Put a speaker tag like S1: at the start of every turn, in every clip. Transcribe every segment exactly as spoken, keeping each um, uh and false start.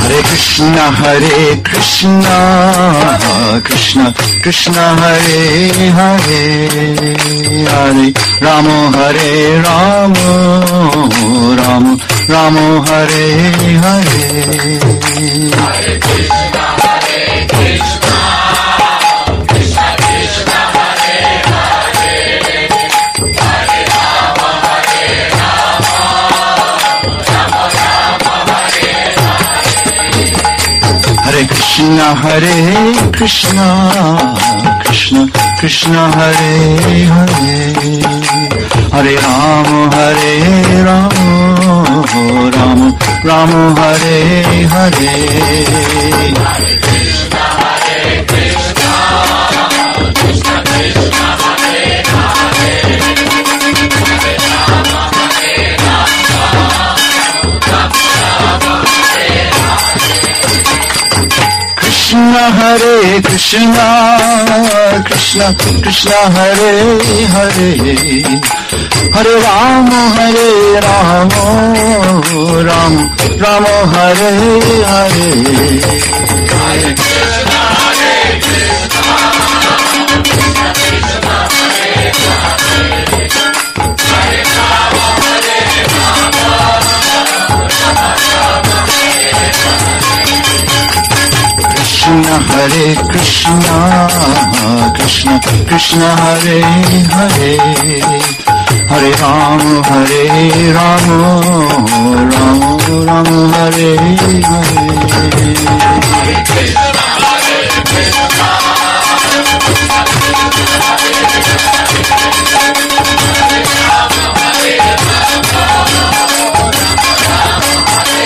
S1: Hare Krishna, Hare Krishna, Krishna Krishna, Hare Hare, Hare Rama, Hare Rama, Rama Rama, Hare Hare.
S2: Hare Krishna, Hare Krishna, Krishna Krishna, Hare Hare, Hare Rama, Hare Rama, Rama Rama, Hare Hare.
S1: Hare Krishna, Hare Krishna, Krishna Krishna, Hare Hare, Hare Rama, Hare Rama, Rama Rama, Hare Hare.
S2: Hare Krishna, Hare Krishna, Krishna Krishna, Hare Hare, Hare Rama, Hare Rama, Rama Rama, Hare Hare.
S1: Krishna, Hare Krishna, Krishna Krishna, Hare Hare, Hare Rama, Hare Rama, Rama Rama, Hare Hare.
S2: Hare Krishna, Hare Krishna, Krishna Krishna, Hare Hare, Hare Rama, Hare Rama, Rama Rama, Hare Hare.
S1: Krishna, Hare Krishna, Krishna Krishna, Hare Hare, Hare Rama, Hare Rama, Rama Rama, Hare Hare.
S2: Hare Krishna, Hare Krishna, Krishna Krishna, Hare Hare, Hare Rama, Hare Rama, Rama Rama, Hare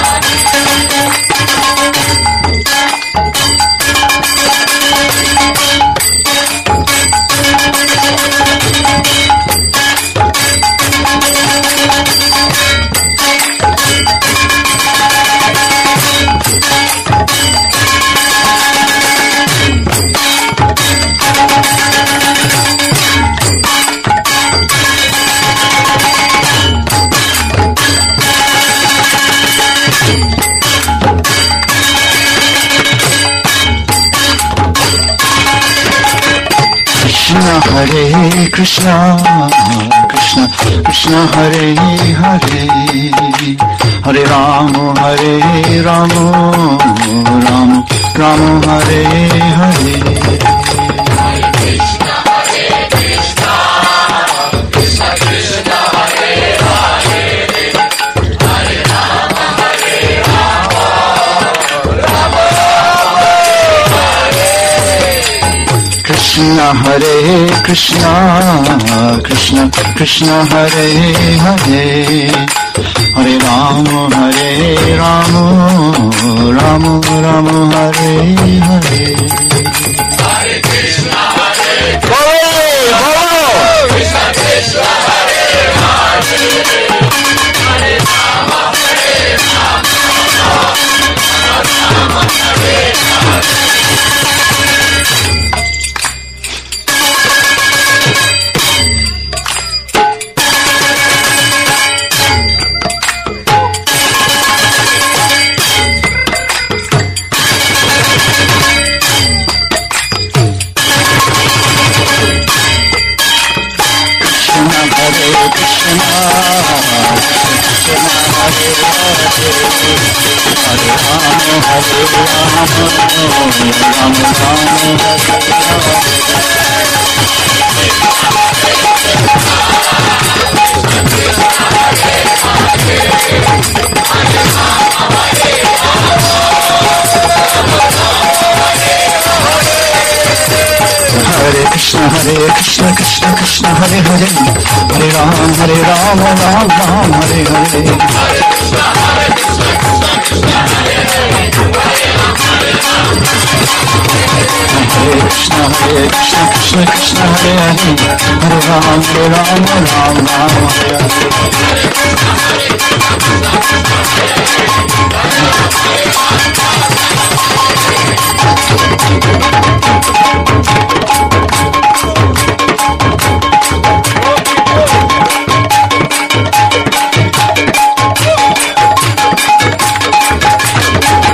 S1: Krishna, Hare Krishna, Krishna Krishna, Hare Hare, Hare Rama, Hare Rama, Rama Rama, Hare Hare.
S2: Hare Krishna, Hare Krishna, Krishna Krishna, Hare Hare, Hare Rama, Hare Rama, Rama Rama, Hare Hare.
S1: Krishna, Hare Krishna, Krishna Krishna, Hare Hare, Hare Rama, Hare Rama, Rama Rama, Hare Hare.
S2: Hare Krishna, Hare Krishna, Krishna Hare Hare, Hare Rama, Hare Rama, Rama Rama, Hare Hare.
S1: Hare Krishna, Hare Krishna, Krishna Krishna, Hare Hare, Hare Ram, Hare Ram, Ram Ram, Hare Hare.
S2: Hare Krishna, Hare Krishna, Krishna Krishna, Hare Hare, Hare Ram, Hare Ram,
S1: Hare Krishna, Hare Krishna, Krishna Krishna, Hare Hare, Hare Ram, Hare Ram, Ram Ram, Hare Hare.
S2: Hare Krishna, Hare Krishna, Krishna Krishna, Hare Hare, Hare Ram, Hare Ram.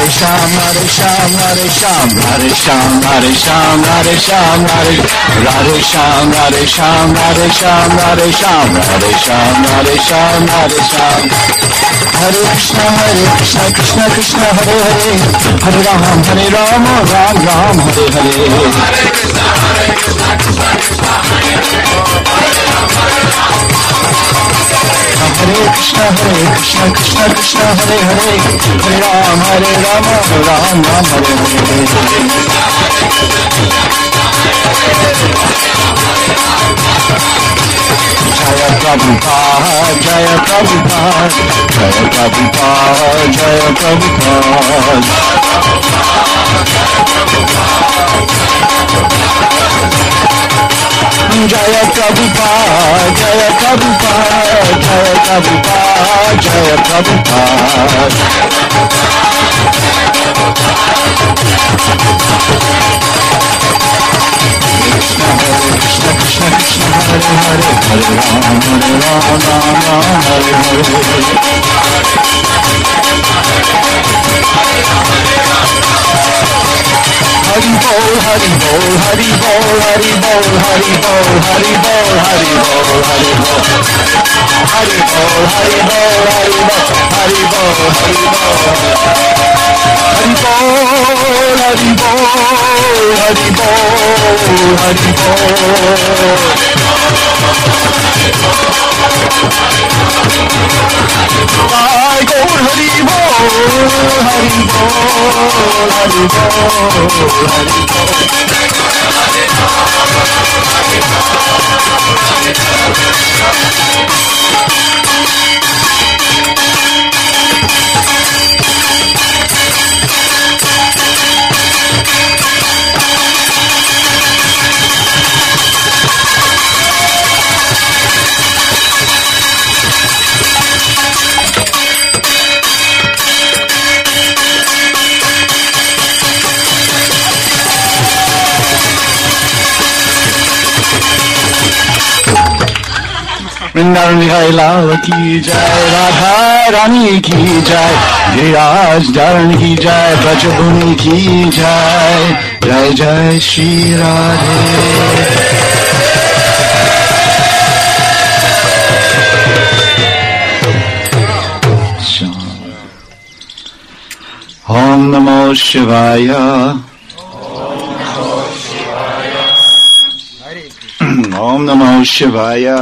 S1: Hare Sham, Hare Sham, Hare Sham, Hare Sham, Hare Sham, Hare Sham, Hare Radhe Sham, Radhe Sham, Radhe Sham, Radhe Sham, Radhe Sham, Radhe Sham, Radhe Sham. Hare Krishna, Hare Krishna, Krishna Krishna, Hare Hare, Hare Ram, Hare Ram, Ram Ram, Hare Hare.
S2: Hare Krishna, Hare Krishna, Krishna Krishna, Hare Hare, Hare Ram, Hare Ram.
S1: Hare Krishna, Hare Krishna, Krishna Krishna, Hare Hare, Hare Ram, Hare Ram, Ram Ram, Hare Hare. Jaya Prabhupada, Jaya Prabhupada, Jaya Prabhupada, Jaya Prabhupada. Jaya Prabhupada, Jaya Prabhupada, Jaya Prabhupada, Jaya Prabhupada. Krishna, Krishna, Krishna, Krishna, Hare Hare, Hare Ram, Hare Ram, Ram Ram, Hare Hare. Hari Bol, Hari Bol, Hari Bol, Hari Bol, Hari Bol, Hari Bol, Hari Bol, Hari Bol. Hari Bol, Hari Bol, Hari Bol, Hari Bol, Hari Bol. Hari Bol, Hari Bol, Hari Bol, Hari Bol. Jai Gaur Hari Bol, Hari Bol, Hari Bol, Hari Bol. Vrindavan Bihari Lal ki jai, Radha Rani ki jai, Giraj Dharan ki jai, Brajabhumi ki jai, Jai Jai Shri Radhe. Om Namo Shivaya. Om Namo Shivaya.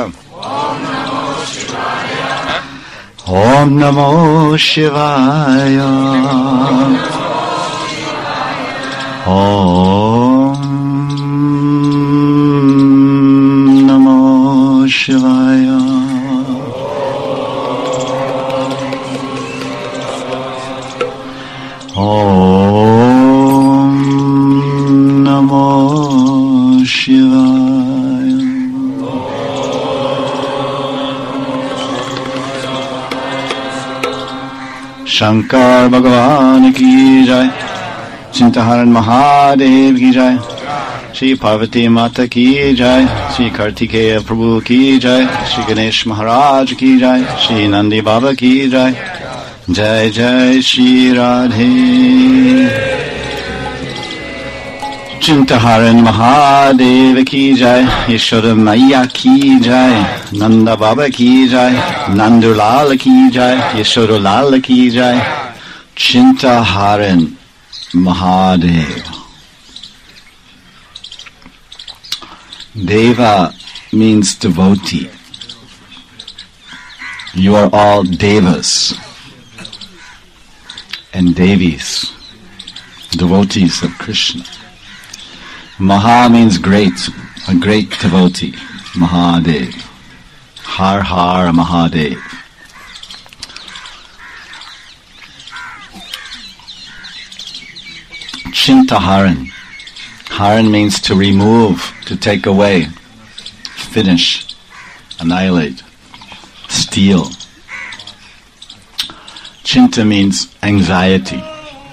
S1: Om Namo Shivaya. Om Namo Shivaya. Om Namo Shivaya. Shankar Bhagavan ki jai, Chintaharan Mahadev ki jai, Shri Parvati Mata ki jai, Shri Kartikeya Prabhu ki jai, Shri Ganesh Maharaj ki jai, Shri Nandi Baba ki jai, Jai Jai Shri Radhe. Chintaharan Mahadev ki jai, Yashoda Maya ki jai, Nanda Baba ki jai, Nandulal ki jai, Yashoda Lal ki jai. Chintaharan Mahadev. Deva means devotee. You are all devas and devis, devotees of Krishna. Maha means great, a great devotee, Mahadev. Har Har Mahadev. Chintaharan. Haran means to remove, to take away, finish, annihilate, steal. Chinta means anxiety,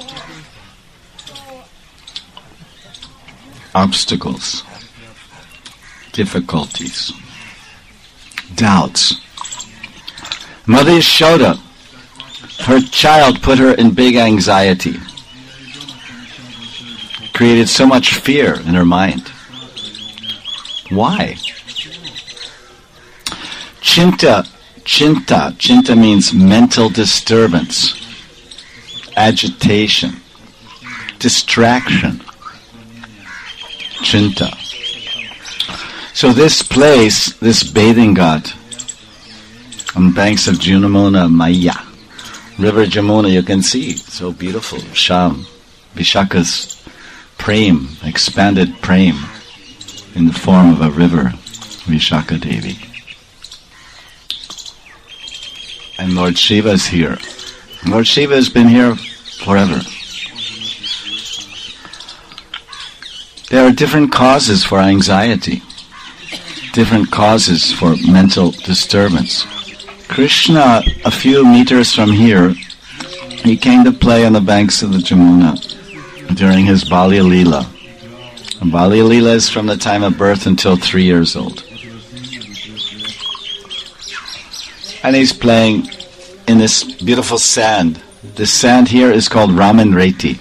S1: obstacles, difficulties, doubts. Mother Yashoda, her child put her in big anxiety. created so much fear in her mind. Why? Chinta, chinta, chinta means mental disturbance, agitation, distraction. Chinta. So this place, this bathing ghat, on the banks of Jamuna Maya, River Jamuna, you can see, so beautiful. Sham, Vishaka's prem, expanded prem, in the form of a river, Vishaka Devi. And Lord Shiva is here. Lord Shiva has been here forever. There are different causes for anxiety, different causes for mental disturbance. Krishna, a few meters from here, he came to play on the banks of the Jamuna during his Balya Leela. And Balya Leela is from the time of birth until three years old. And he's playing in this beautiful sand. This sand here is called Raman Reti.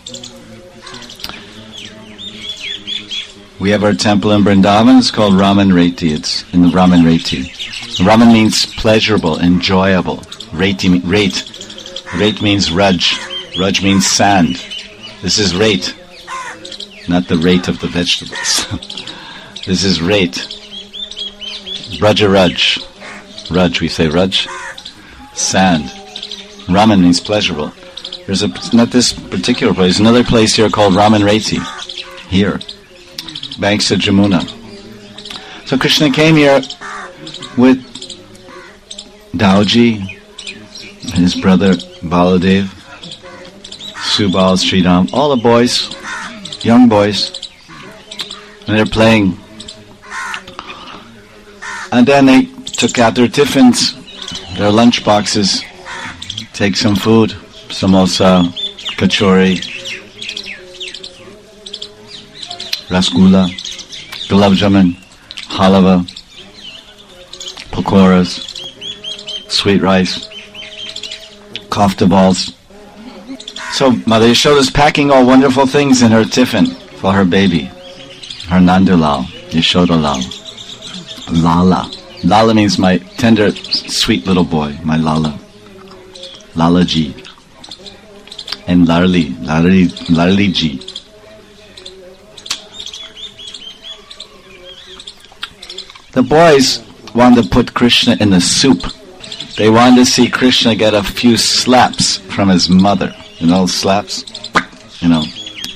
S1: We have our temple in Vrindavan, it's called Raman Reti. It's in the Raman Reti. Raman means pleasurable, enjoyable. Reti, rate. Rate means raj. Raj means sand. This is rate, not the rate of the vegetables. This is rate. Raja Raj. Raj, we say Raj. Sand. Raman means pleasurable. There's a, not this particular place, another place here called Raman Reti. Here. Banks of Jamuna. So Krishna came here with Dauji, his brother Baladev, Subal, Sridham, all the boys, young boys, and they're playing. And then they took out their tiffins, their lunch boxes, take some food, samosa, kachori, rasgulla, gulab jamun, halava, pakoras, sweet rice, kofta balls. So Mother Yashoda is packing all wonderful things in her tiffin for her baby, her Nandulal, Yashoda Lal, Lala. Lala means my tender, sweet little boy, my Lala, Lala Ji, and Larli, Larli, Larli Ji. The boys wanted to put Krishna in the soup. They wanted to see Krishna get a few slaps from his mother. You know, slaps? You know.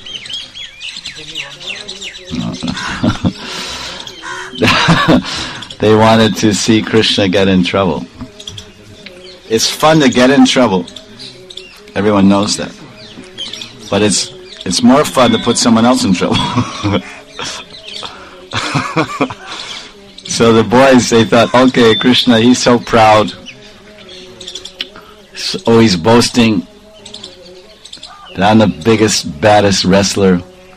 S1: They wanted to see Krishna get in trouble. It's fun to get in trouble. Everyone knows that. But it's it's more fun to put someone else in trouble. So the boys, they thought, okay, Krishna, he's so proud. Oh, he's boasting that I'm the biggest, baddest wrestler.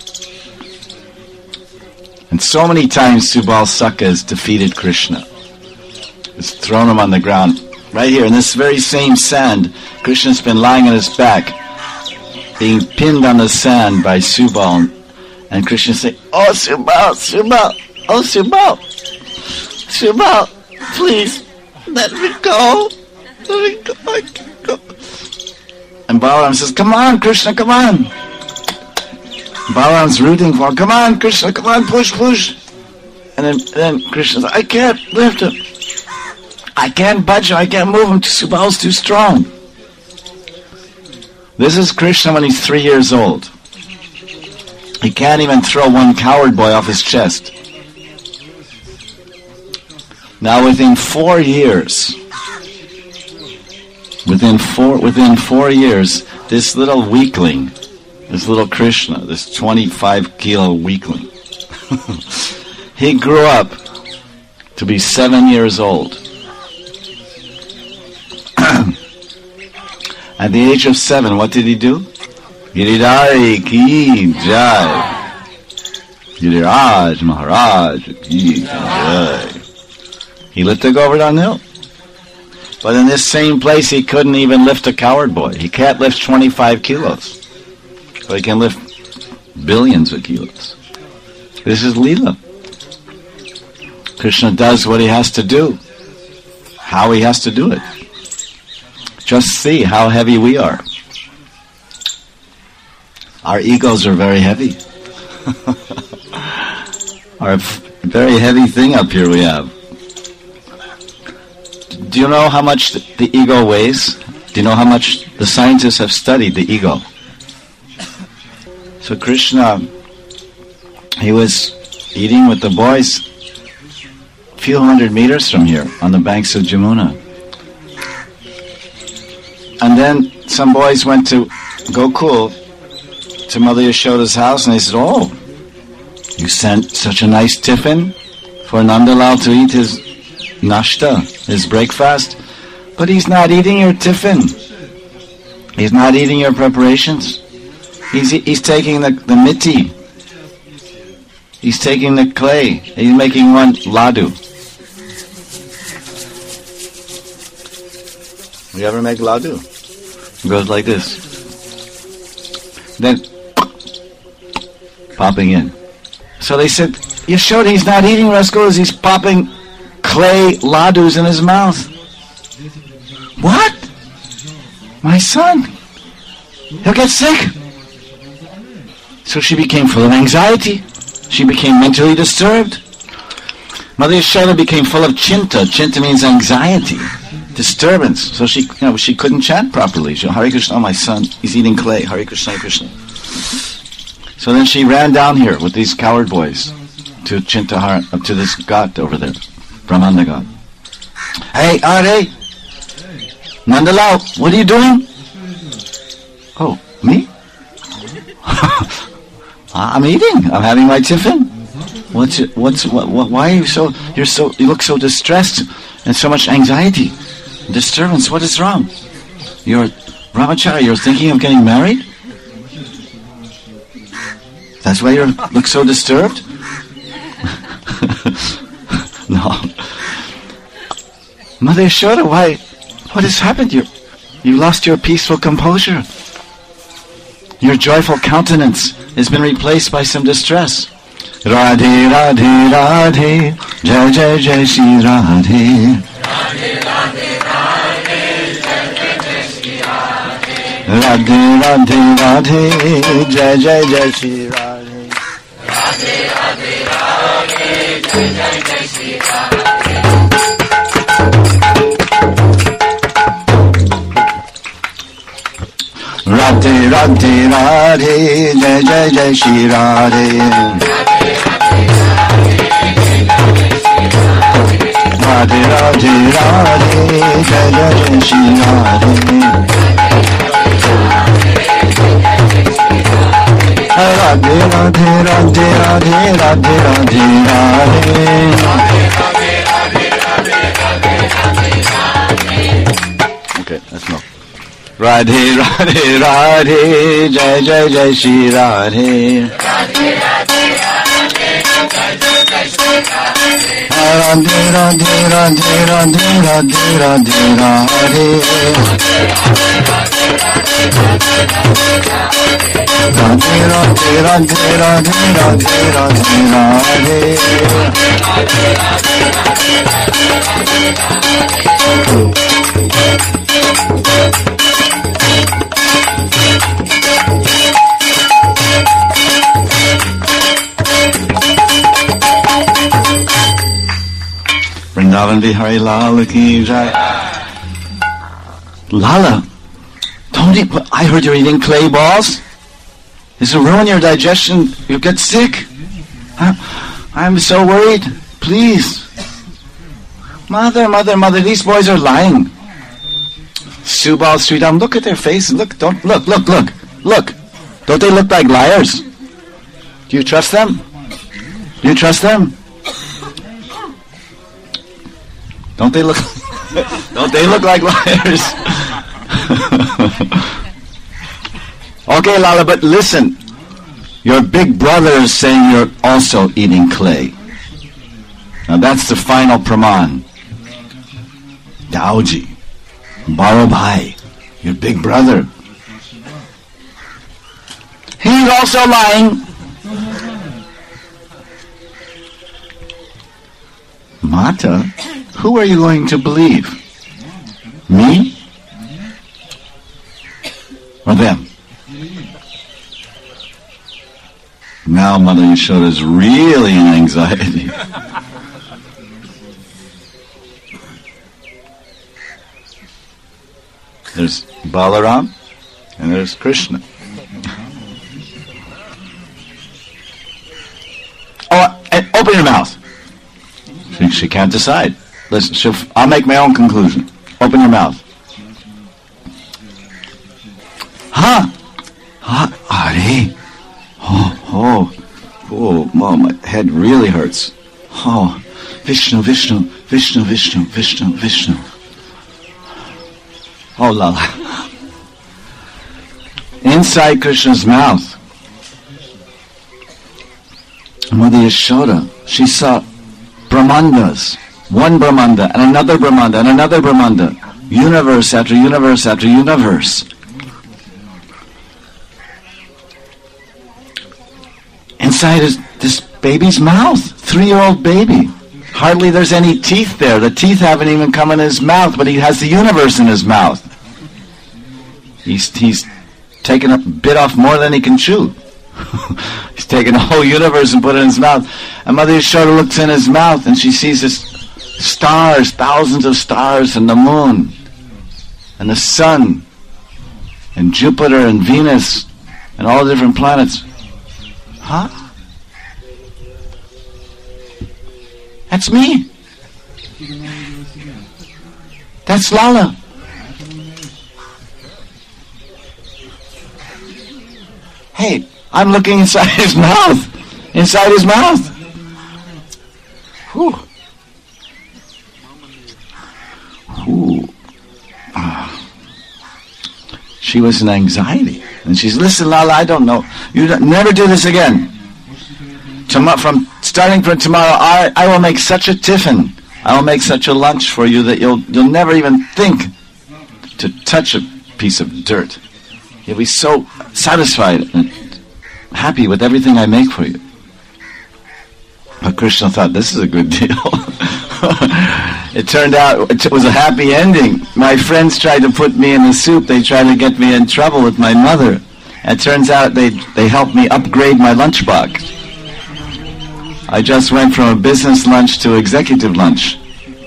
S1: And so many times Subal Saka has defeated Krishna. He's thrown him on the ground. Right here, in this very same sand, Krishna's been lying on his back, being pinned on the sand by Subal. And Krishna saying, oh, Subal, Subal, oh, Subal. Subal, please, let me go. Let me go. I can't go. And Balaram says, come on, Krishna, come on. Balaram's rooting for him. Come on, Krishna, come on, push, push. And then, then Krishna says, I can't lift him. I can't budge him. I can't move him. Subal's too strong. This is Krishna when he's three years old. He can't even throw one coward boy off his chest. Now within four years, within four within four years, this little weakling, this little Krishna, this twenty-five kilo weakling, he grew up to be seven years old. At the age of seven, what did he do? Giridhari ki jai. Giriraj Maharaj ki jai. He lifted Govardhan Hill. But in this same place, he couldn't even lift a coward boy. He can't lift twenty-five kilos. But he can lift billions of kilos. This is Leela. Krishna does what he has to do, how he has to do it. Just see how heavy we are. Our egos are very heavy. Our f- very heavy thing up here we have. Do you know how much the ego weighs? Do you know how much the scientists have studied the ego? So Krishna, he was eating with the boys a few hundred meters from here on the banks of Jamuna. And then some boys went to Gokul, to Mother Yashoda's house, and they said, "Oh, you sent such a nice tiffin for Nandalal to eat his nashta, his breakfast, but he's not eating your tiffin. He's not eating your preparations. He's he's taking the, the miti. He's taking the clay. He's making one ladu." You ever make ladu? It goes like this. Then popping in. So they said, Yashoda, he's not eating rasgullas, he's popping clay ladus in his mouth. What? My son, he'll get sick. So she became full of anxiety. She became mentally disturbed. Mother Yashoda became full of chinta. Chinta means anxiety, disturbance. So she, you know, she couldn't chant properly. She, Hare Krishna, oh my son, he's eating clay. Hare Krishna, Hare Krishna. So then she ran down here with these coward boys to Chintahar, up to this god over there, Brahmanda god. Hey, Are, Nandalal, what are you doing? Oh, me? I'm eating. I'm having my tiffin. What's it, what's what, what? Why are you so? You're so. You look so distressed and so much anxiety, disturbance. What is wrong? You're Brahmachari. You're thinking of getting married. That's why you look so disturbed? No. Mother Yashoda, why? What has happened? You you lost your peaceful composure. Your joyful countenance has been replaced by some distress. Radhe, Radhe, Radhe, Jai Jai Jai Shri Radhe. Radhe, Radhe, Radhe, Jai Jai Jai Shri Radhe. Radhe, Radhe, Radhe, Jai Jai Jai Shri Radhe. Radhe, Radhe, Radhe, Jai Jai Jai Shri Radhe. Radhe, Radhe, Radhe, Jai Jai Jai Shri Radhe. Radhe, Radhe, Radhe, Jai Jai Jai Shri Radhe. Radhe, Radhe, Radhe, Radhe, Radhe, Radhe, Radhe. Okay, that's enough. Radhe, Radhe, Radhe, Jai Jai Jai Shri Radhe. Radhe, Radhe, Radhe, Jai Jai Jai Shri Radhe. Radhe, Radhe, Radhe, Radhe, Radhe, Radhe, Radhe. Radhe, Radhe, Radhe, Radhe, Radhe, Radhe. Vrindavan Bihari Lala ki jai. Lala, don't eat. I heard you're eating clay balls. This will ruin your digestion. You'll get sick. I'm so worried. Please. Mother, mother, mother, these boys are lying. Subal, Sridham, look at their faces. Look, don't, look, look, look, look. Don't they look like liars? Do you trust them? Do you trust them? Don't they look, don't they look like liars? Okay, Lala, but listen. Your big brother is saying you're also eating clay. Now that's the final praman. Dauji, Baro Bhai, your big brother. He's also lying. Mata, who are you going to believe? Me? Or them? Now Mother Yashoda is really in anxiety. There's Balaram and there's Krishna. Oh, and open your mouth. She, she can't decide. Listen, she'll, I'll make my own conclusion. Open your mouth. Huh? Huh? Hari? Oh, oh, oh, oh, my head really hurts. Oh, Vishnu, Vishnu, Vishnu, Vishnu, Vishnu, Vishnu. Oh, Lala. Inside Krishna's mouth, Mother Yashoda, she saw Brahmandas, one Brahmanda and another Brahmanda and another Brahmanda, universe after universe after universe. Inside is this baby's mouth, three-year-old baby. Hardly there's any teeth there. The teeth haven't even come in his mouth, but he has the universe in his mouth. He's he's taken a bit off more than he can chew. He's taken the whole universe and put it in his mouth. And Mother Yashoda looks in his mouth and she sees this stars, thousands of stars, and the moon, and the sun, and Jupiter and Venus, and all the different planets. Huh? That's me. That's Lala. Hey, I'm looking inside his mouth. Inside his mouth. Whew. Whew. Ah. She was in anxiety. And she's, listen, Lala, I don't know. You don't, never do this again. Tom- from starting from tomorrow, I, I will make such a tiffin. I will make such a lunch for you that you'll you'll never even think to touch a piece of dirt. You'll be so satisfied and happy with everything I make for you. But Krishna thought, this is a good deal. It turned out it was a happy ending. My friends tried to put me in the soup. They tried to get me in trouble with my mother. It turns out they they helped me upgrade my lunchbox. I just went from a business lunch to executive lunch.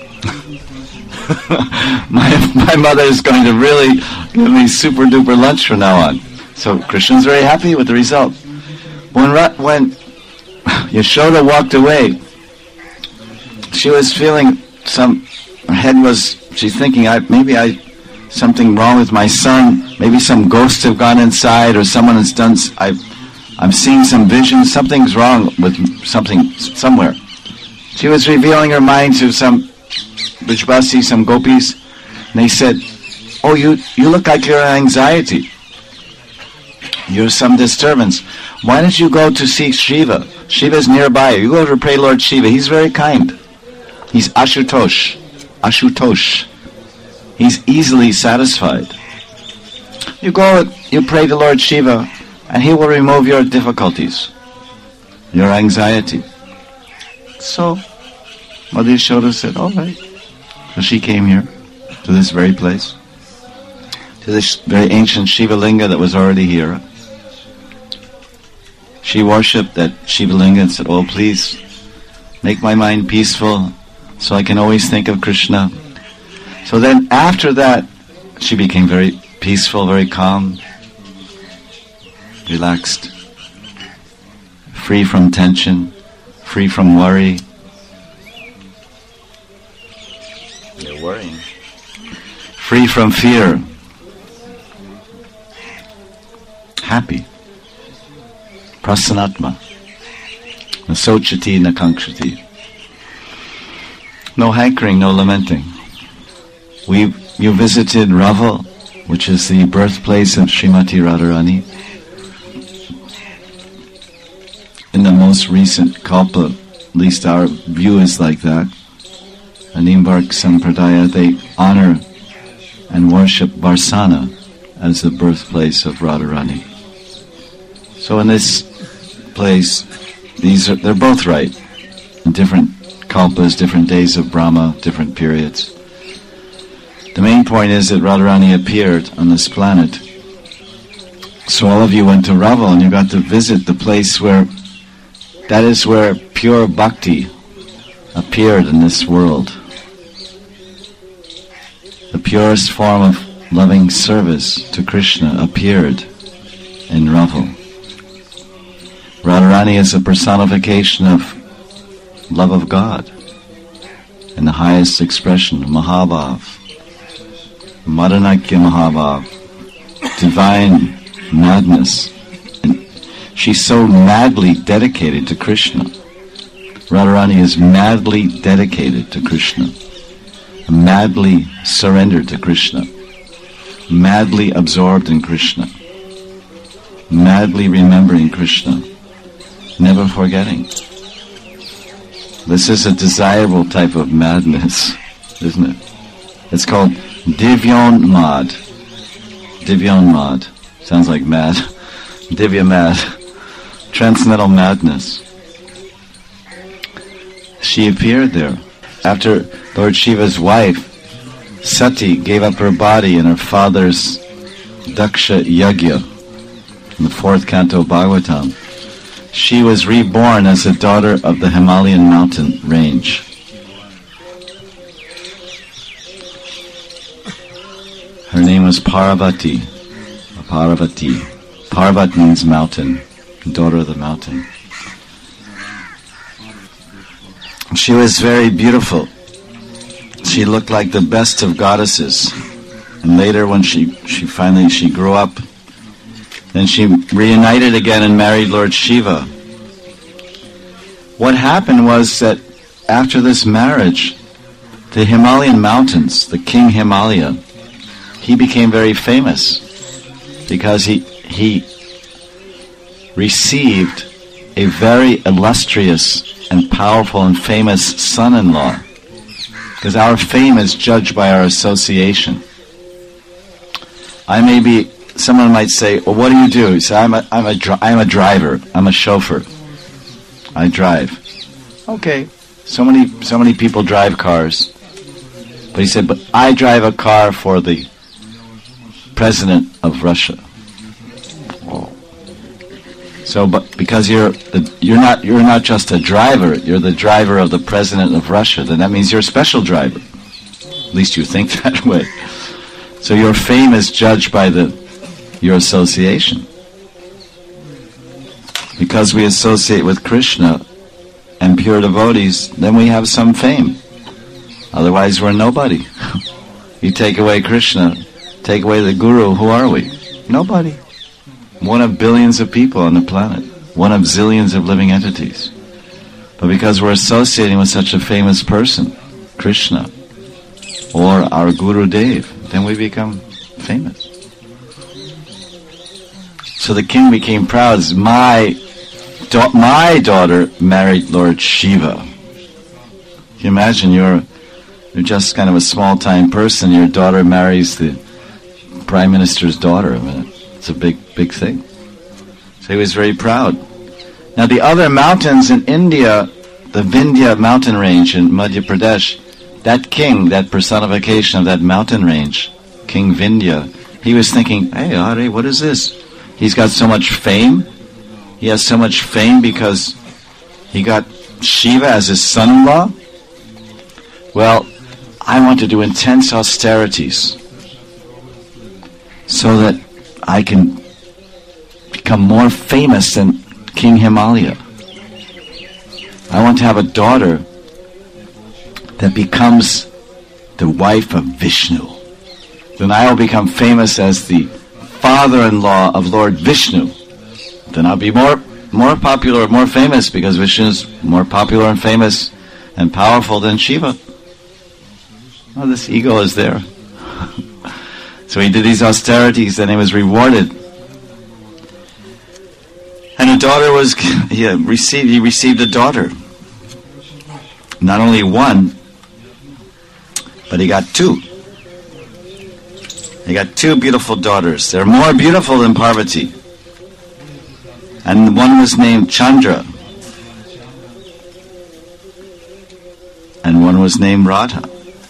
S1: my my mother is going to really give me super duper lunch from now on. So Krishna's very happy with the result. When when Yashoda walked away, she was feeling some. Her head was. She's thinking, I maybe I something wrong with my son. Maybe some ghosts have gone inside, or someone has done. I. I'm seeing some visions. Something's wrong with something somewhere. She was revealing her mind to some Vrijvasi, some gopis, and they said, "Oh, you you look like you're in anxiety. You're some disturbance. Why don't you go to see Shiva? Shiva's nearby. You go to pray Lord Shiva. He's very kind. He's Ashutosh. Ashutosh. He's easily satisfied. You go, you pray to Lord Shiva, and he will remove your difficulties, your anxiety." So, Mother Yashoda said, all right. So she came here, to this very place, to this very ancient Shiva Linga that was already here. She worshipped that Shiva Linga and said, oh, please, make my mind peaceful, so I can always think of Krishna. So then, after that, she became very peaceful, very calm, relaxed, free from tension, free from worry. They're worrying. Free from fear. Happy. Prasanatma. Nasochati nakanksati. No hankering, no lamenting. We, you visited Raval, which is the birthplace of Srimati Radharani. In the most recent kalpa, at least our view is like that. The Nimbark Sampradaya, they honor and worship Varsana as the birthplace of Radharani. So in this place, these are, they're both right. In different kalpas, different days of Brahma, different periods. The main point is that Radharani appeared on this planet. So all of you went to Raval and you got to visit the place where, that is where pure bhakti appeared in this world. The purest form of loving service to Krishna appeared in Raval. Radharani is a personification of love of God in the highest expression, Mahabhav, Madanakya Mahabhav, divine madness. And she's so madly dedicated to Krishna. Radharani is madly dedicated to Krishna, madly surrendered to Krishna, madly absorbed in Krishna, madly remembering Krishna, never forgetting. This is a desirable type of madness, isn't it? It's called Divyon Mad. Divyon Mad. Sounds like mad. Divya mad. Transcendental madness. She appeared there. After Lord Shiva's wife, Sati, gave up her body in her father's Daksha Yagya, in the fourth canto of Bhagavatam, she was reborn as a daughter of the Himalayan mountain range. Her name was Parvati. Parvati. Parvat means mountain, daughter of the mountain. She was very beautiful. She looked like the best of goddesses. And later when she, she finally she grew up, then she reunited again and married Lord Shiva. What happened was that after this marriage, the Himalayan mountains, the King Himalaya, he became very famous because he he received a very illustrious and powerful and famous son-in-law. Because our fame is judged by our association. I may be, someone might say, well, what do you do? He said, I'm a, I'm a, dri- I'm a driver. I'm a chauffeur. I drive. Okay. So many, so many people drive cars. But he said, but I drive a car for the President of Russia. Oh. So, but because you're the, you're not you're not just a driver, you're the driver of the President of Russia, then that means you're a special driver. At least you think that way. So your fame is judged by the your association. Because we associate with Krishna and pure devotees, then we have some fame. Otherwise we're nobody. You take away Krishna, take away the Guru, who are we? Nobody. One of billions of people on the planet. One of zillions of living entities. But because we're associating with such a famous person, Krishna, or our Guru Dev, then we become famous. So the king became proud. My, da- my daughter married Lord Shiva. Can you imagine, you're, you're just kind of a small-time person, your daughter marries the Prime Minister's daughter. I mean, it's a big, big thing. So he was very proud. Now the other mountains in India, the Vindhya mountain range in Madhya Pradesh, that king, that personification of that mountain range, King Vindhya, he was thinking, hey, Ari, what is this? He's got so much fame. He has so much fame because he got Shiva as his son-in-law. Well, I want to do intense austerities so that I can become more famous than King Himalaya. I want to have a daughter that becomes the wife of Vishnu. Then I will become famous as the father-in-law of Lord Vishnu. Then I'll be more more popular, more famous, because Vishnu's more popular and famous and powerful than Shiva. Oh, this ego is there. So he did these austerities and he was rewarded. And a daughter was, he received, he received a daughter. Not only one, but he got two. He got two beautiful daughters. They're more beautiful than Parvati. And one was named Chandra. And one was named Radha.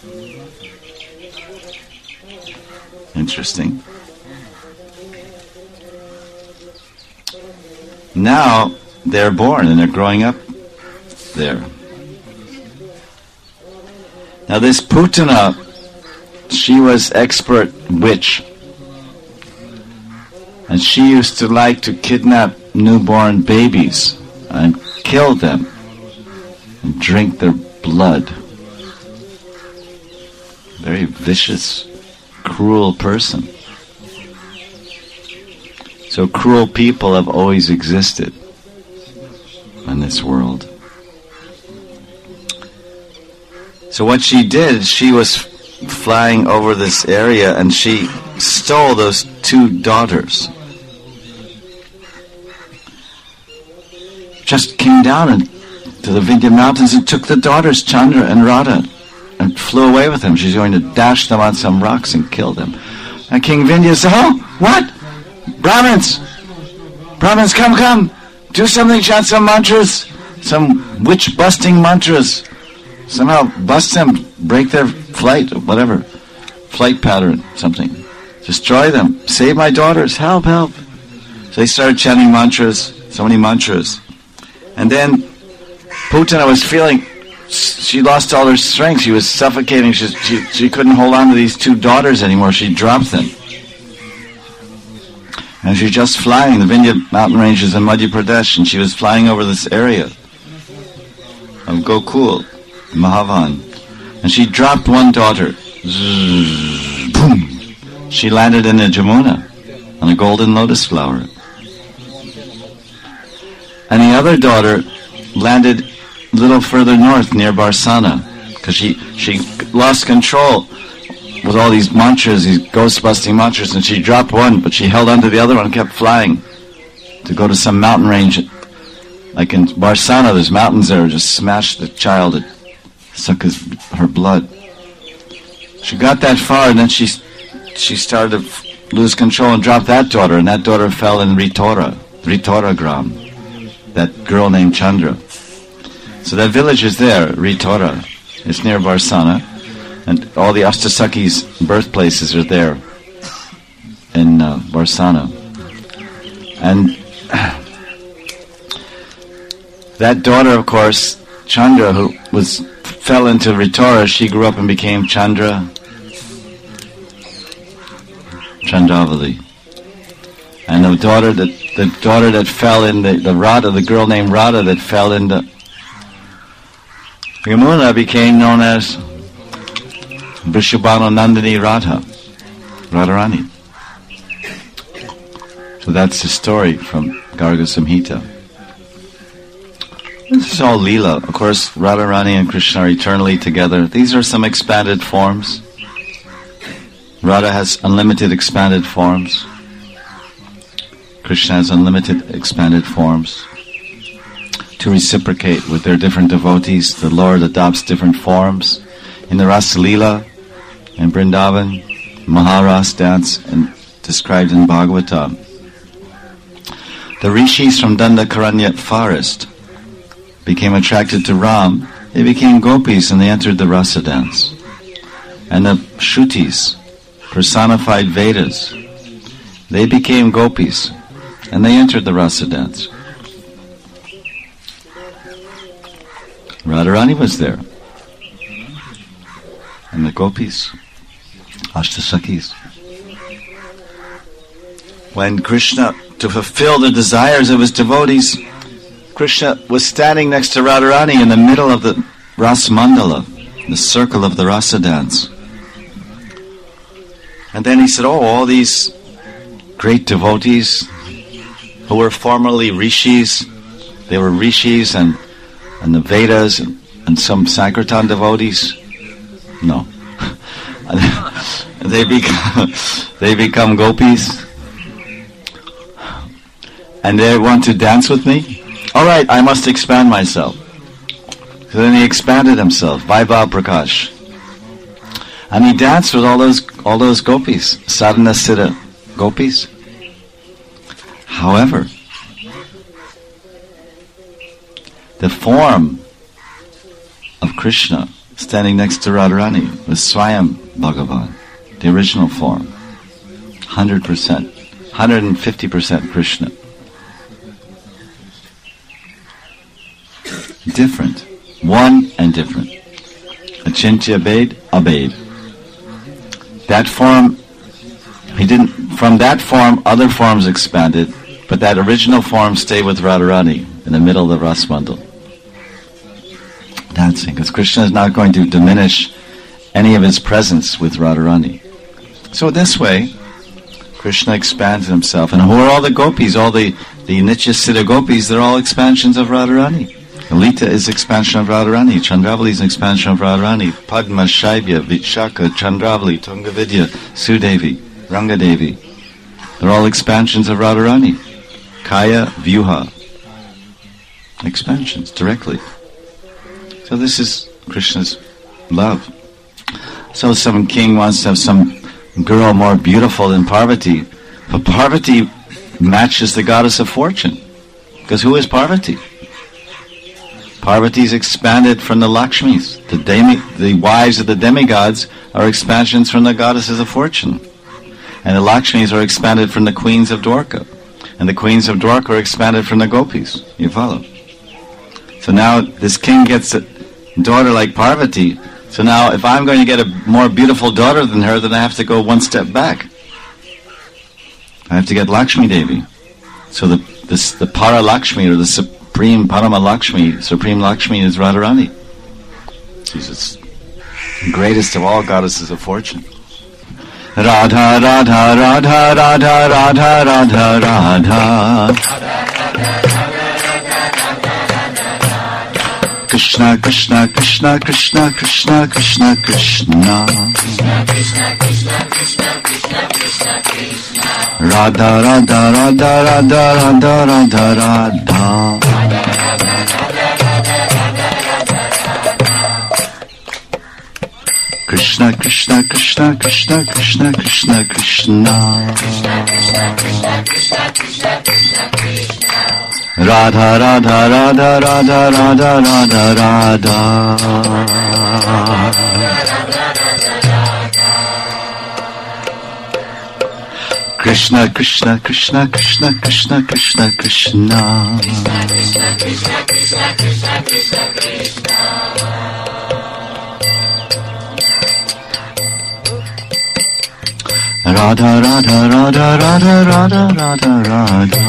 S1: Interesting. Now they're born and they're growing up there. Now this Putana, she was expert witch. And she used to like to kidnap newborn babies and kill them and drink their blood. Very vicious, cruel person. So cruel people have always existed in this world. So what she did, she was flying over this area and she stole those two daughters. Just came down and to the Vindhya mountains and took the daughters, Chandra and Radha, and flew away with them. She's going to dash them on some rocks and kill them. And King Vindhya said, "Oh, what? Brahmins! Brahmins, come, come! Do something, chant some mantras, some witch-busting mantras. Somehow bust them, break their flight, or whatever. Flight pattern, something. Destroy them. Save my daughters. Help, help." So they started chanting mantras, so many mantras. And then Putana was feeling, she lost all her strength. She was suffocating. She, she, she couldn't hold on to these two daughters anymore. She dropped them. And she was just flying. The Vindhya mountain ranges in Madhya Pradesh, and she was flying over this area of Gokul, Mahavan. And she dropped one daughter. Zzz, boom. She landed in a Jamuna on a golden lotus flower. And the other daughter landed a little further north near Barsana, because she, she lost control with all these mantras, these ghost-busting mantras, and she dropped one, but she held onto the other one and kept flying to go to some mountain range. Like in Barsana, there's mountains there, just smash the child, it suck his, her blood. She got that far, and then she she started to f- lose control and dropped that daughter, and that daughter fell in Ritora, Ritora Gram, that girl named Chandra. So that village is there, Ritora. It's near Barsana. And all the Ashtasakis' birthplaces are there in uh, Barsana. And that daughter, of course, Chandra, who was fell into Ritora, she grew up and became Chandra, Chandravali. And the daughter that the daughter that fell in the, the Radha, the girl named Radha that fell into Yamuna became known as Vrishabhanu Nandini Radha, Radharani. So that's the story from Garga Samhita. This is all Leela. Of course, Radharani and Krishna are eternally together. These are some expanded forms. Radha has unlimited expanded forms. Krishna has unlimited expanded forms. To reciprocate with their different devotees, the Lord adopts different forms. In the Rasa Leela, in Vrindavan, Maharas dance and described in Bhagavatam. The rishis from Dandakaranya forest became attracted to Ram. They became gopis and they entered the rasa dance. And the Shrutis, personified Vedas, they became gopis and they entered the rasa dance. Radharani was there. And the gopis, Ashtasakis. When Krishna, to fulfill the desires of his devotees, Krishna was standing next to Radharani in the middle of the Rasa Mandala, the circle of the rasa dance. And then he said, oh, all these great devotees who were formerly rishis, they were rishis and, and the Vedas and, and some Sankirtan devotees, no. they become they become gopis and they want to dance with me. All right, I must expand myself. So then he expanded himself, Vaibhav Prakash, and he danced with all those all those gopis, sadhana siddha gopis. However, The form of Krishna standing next to Radharani was Swayam Bhagavan, the original form. one hundred percent, one hundred fifty percent Krishna. Different. One and different. Achintya Abhed, Abhed. That form, he didn't, from that form, other forms expanded, but that original form stayed with Radharani in the middle of the Rasmandal. Dancing, because Krishna is not going to diminish any of his presence with Radharani. So this way, Krishna expands himself. And who are all the gopis? All the, the Nitya Siddha gopis, they're all expansions of Radharani. Lita is expansion of Radharani. Chandravali is an expansion of Radharani. Padma, Shaibya, Vishaka, Chandravali, Tungavidya, Sudevi, Rangadevi. They're all expansions of Radharani. Kaya, Vyuha. Expansions, directly. So this is Krishna's love. So some king wants to have some girl more beautiful than Parvati. But Parvati matches the goddess of fortune. Because who is Parvati? Parvati is expanded from the Lakshmis. The, demi, the wives of the demigods are expansions from the goddesses of fortune. And the Lakshmis are expanded from the queens of Dwarka. And the queens of Dwarka are expanded from the gopis. You follow? So now this king gets a daughter like Parvati. So now if I'm going to get a more beautiful daughter than her, then I have to go one step back. I have to get Lakshmi Devi. So the this, the Para Lakshmi, or the Supreme Parama Lakshmi, Supreme Lakshmi is Radharani. She's the greatest of all goddesses of fortune. Radha, Radha, Radha, Radha, Radha, Radha, Radha. Krishna, Krishna, Krishna, Krishna, Krishna, Krishna, Krishna. Radha, Radha, Radha, Radha, Radha, Radha, Radha. Krishna, Krishna, Krishna, Krishna, Krishna, Krishna, Krishna. Radha, Radha, Radha, Radha, Radha, Radha, Radha. Krishna, Krishna, Krishna, Krishna, Krishna, Krishna, Krishna. Radha, Radha, Radha, Radha, Radha, Radha, Radha.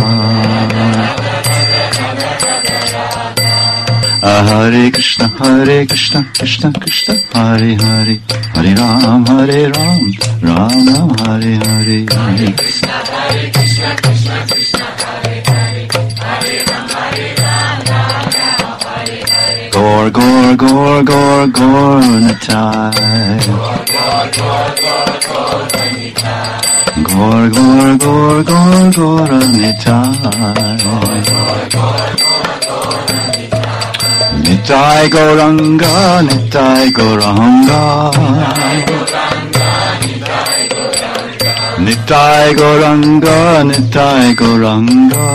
S1: Hare Krishna, Hare Krishna, Krishna Krishna, Hare Hare, Hare Ram, Hare Ram, Ram Ram, Hare Hare, Hare Krishna, Hare Krishna, Krishna Krishna, Hare Hare, Hare Ram, Hare Ram, Ram Ram, Hare Hare. Gaur, Gaur, Gaur, Gaur, Gaur Nitai. Gaur, Gaur, Gaur, Gaur, Gaur Nitai. Nitai Gauranga, Nitai Gauranga. Nitai Gauranga, Nitai Gauranga.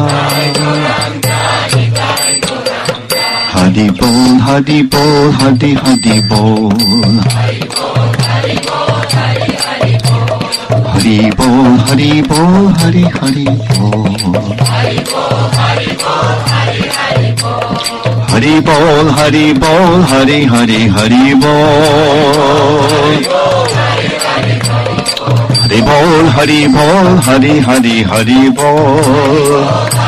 S1: Hadi bol, Hadi bol, Hadi Hadi bol. Hari bol, Hari bol, Hari Hari bol. Hari bol, Hari bol, Hari Hari Hari bol. Hari bol, Hari bol, Hari Hari Hari bol.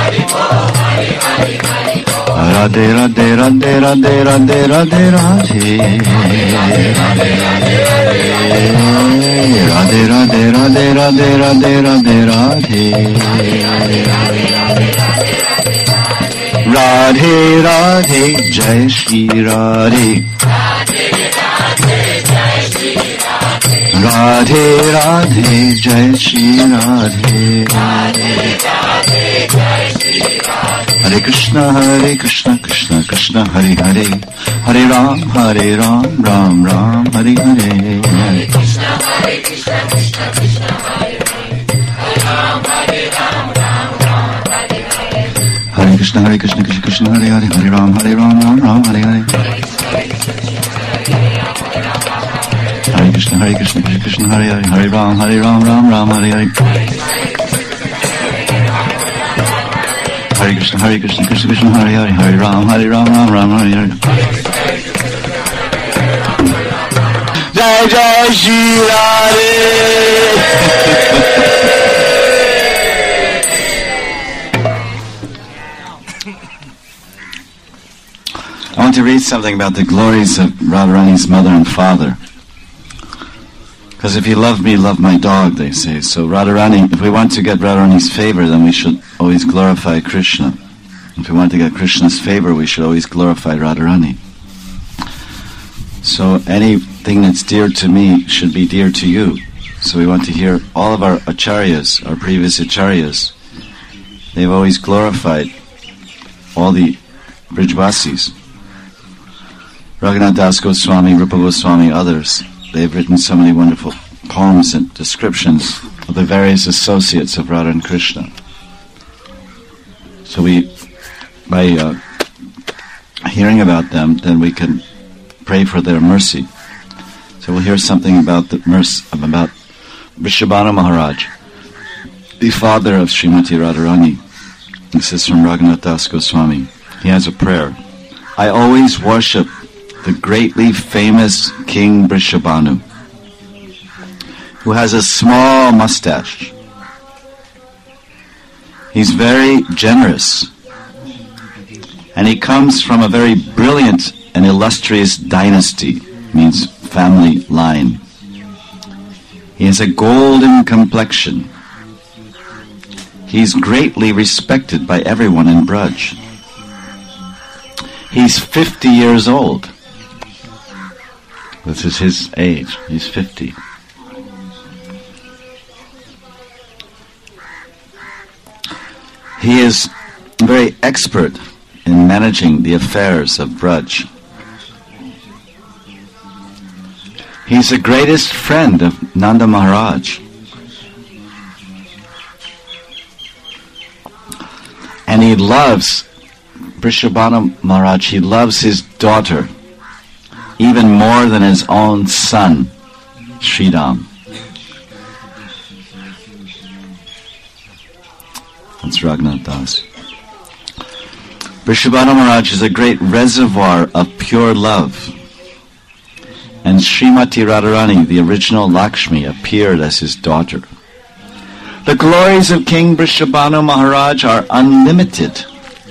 S1: Radhe Radhe Radhe Radhe Radhe Radhe Radhe. Radhe Radhe Radhe Radhe Radhe Radhe Radhe. Radhe Radhe Jai Shri Radhe. Radhe Radhe Jai Shri Radhe. Hare Krishna, Hare Krishna, Krishna Krishna, Hare Hare, Hare Ram, Hare Ram, Ram Ram, Hare Hare. Hare Krishna, Hare Krishna, Krishna Krishna, Hare Hare, Hare Ram, Hare Ram, Ram Ram, Hare Hare. Hare Krishna, Hare Krishna, Krishna Krishna, Hare Hare, Hare Ram, Hare Ram, Ram Ram, Hare Hare. Hare Krishna, Hare Krishna, Krishna Krishna, Hare Hare, Hare Ram, Hare Ram, Ram Ram, Hare Hare. Hare Krishna, Hare Krishna, Krishna Krishna, Hare Hare, Hare Ram, Hare Ram, Ram Ram, Hare Hare. Jai Jai Shri Radhe. I want to read something about the glories of Radharani's mother and father. Because if you love me, love my dog, they say. So Radharani, if we want to get Radharani's favor, then we should always glorify Krishna. If we want to get Krishna's favor, we should always glorify Radharani. So anything that's dear to me should be dear to you. So we want to hear all of our acharyas, our previous acharyas. They've always glorified all the Brijvasis. Raghunath Das Goswami, Rupa Goswami, others. They've written so many wonderful poems and descriptions of the various associates of Radha and Krishna. So we, by uh, hearing about them, then we can pray for their mercy. So we'll hear something about the mercy, about Vrishabhanu Maharaj, the father of Srimati Radharani. This is from Raghunath Das Goswami. He has a prayer. I always worship the greatly famous King Vrishabhanu, who has a small mustache. He's very generous, and he comes from a very brilliant and illustrious dynasty, means family line. He has a golden complexion. He's greatly respected by everyone in Braj. He's fifty years old. This is his age. He's fifty. He is very expert in managing the affairs of Braj. He's the greatest friend of Nanda Maharaj. And he loves Vrishabhanu Maharaj. He loves his daughter even more than his own son, Sridham. That's Raghunath Das. Vrishabhanu Maharaj is a great reservoir of pure love. And Srimati Radharani, the original Lakshmi, appeared as his daughter. The glories of King Vrishabhanu Maharaj are unlimited.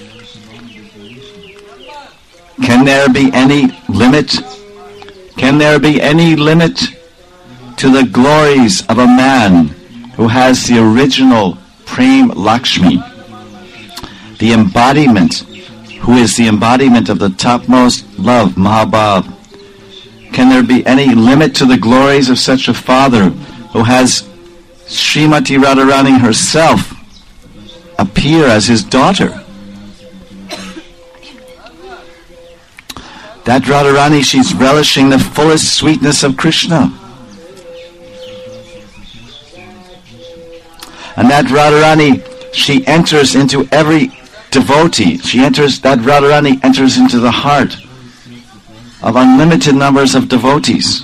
S1: Can there be any limit? Can there be any limit to the glories of a man who has the original Prem Lakshmi, the embodiment, who is the embodiment of the topmost love, Mahabhav? Can there be any limit to the glories of such a father who has Srimati Radharani herself appear as his daughter? That Radharani, she's relishing the fullest sweetness of Krishna. And that Radharani, she enters into every devotee. She enters, that Radharani enters into the heart of unlimited numbers of devotees.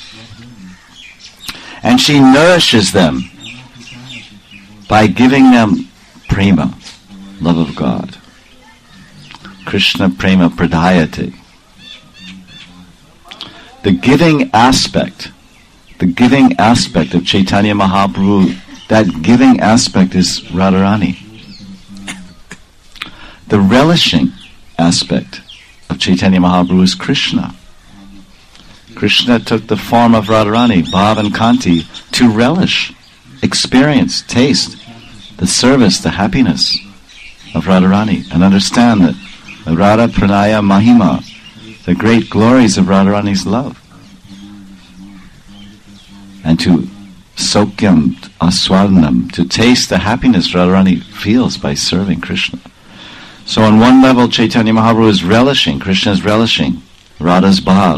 S1: And she nourishes them by giving them prema, love of God. Krishna prema pradayate. The giving aspect, the giving aspect of Chaitanya Mahaprabhu, that giving aspect is Radharani. The relishing aspect of Chaitanya Mahaprabhu is Krishna. Krishna took the form of Radharani, Bhav and Kanti, to relish, experience, taste the service, the happiness of Radharani, and understand that the Radha Pranaya Mahima, the great glories of Radharani's love. And to sokyam aswadnam, to taste the happiness Radharani feels by serving Krishna. So on one level, Chaitanya Mahaprabhu is relishing, Krishna is relishing Radha's bhav.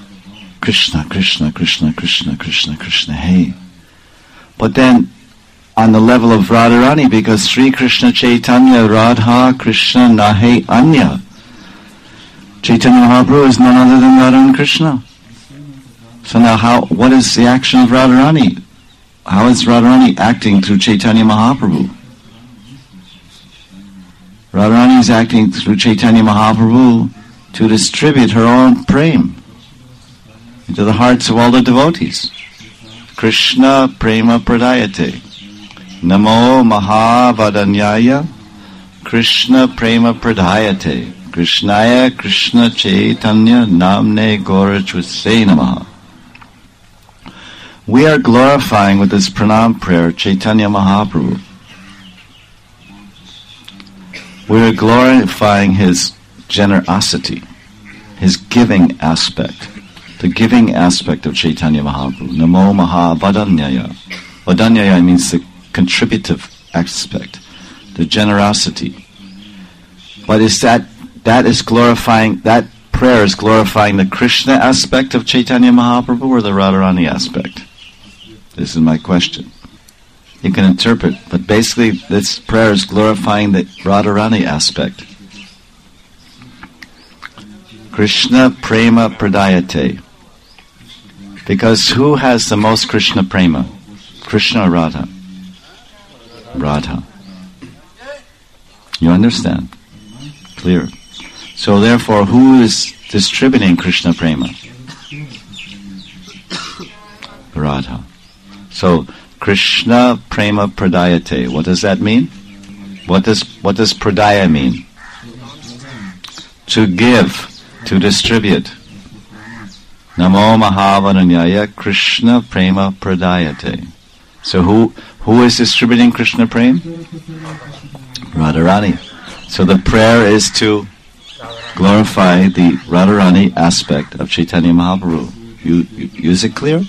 S1: Krishna, Krishna, Krishna, Krishna, Krishna, Krishna, hey. But then, on the level of Radharani, because Sri Krishna Chaitanya Radha Krishna Nahe Anya. Chaitanya Mahaprabhu is none other than Radha and Krishna. So now how, what is the action of Radharani? How is Radharani acting through Chaitanya Mahaprabhu? Radharani is acting through Chaitanya Mahaprabhu to distribute her own prema into the hearts of all the devotees. Krishna prema pradayate. Namo mahavadanyaya Krishna prema pradayate. Krishnaya Krishna Chaitanya namne gorachvase namaha. We are glorifying with this pranam prayer Chaitanya Mahaprabhu. We are glorifying his generosity, his giving aspect, the giving aspect of Chaitanya Mahaprabhu. Namo mahavadanyaya. Vadanyaya means the contributive aspect, the generosity. But is that that is glorifying, that prayer is glorifying the Krishna aspect of Chaitanya Mahaprabhu or the Radharani aspect? This is my question. You can interpret, but basically this prayer is glorifying the Radharani aspect. Krishna prema pradayate. Because who has the most Krishna prema? Krishna or Radha? Radha. You understand? Clear. So therefore, who is distributing Krishna prema? Radha. So Krishna prema pradayate. What does that mean? What does what does pradaya mean? To give, to distribute. Namo mahavadanyaya Krishna prema pradayate. So who who is distributing Krishna prema? Radharani. So the prayer is to glorify the Radharani aspect of Chaitanya Mahaprabhu. You, you is it clear?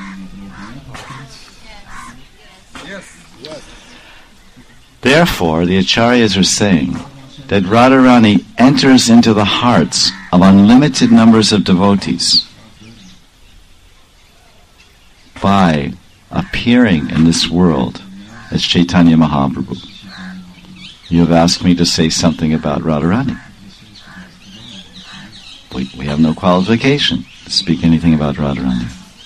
S1: Therefore, the Acharyas are saying that Radharani enters into the hearts of unlimited numbers of devotees by appearing in this world as Chaitanya Mahaprabhu. You have asked me to say something about Radharani. We, we have no qualification to speak anything about Radharani.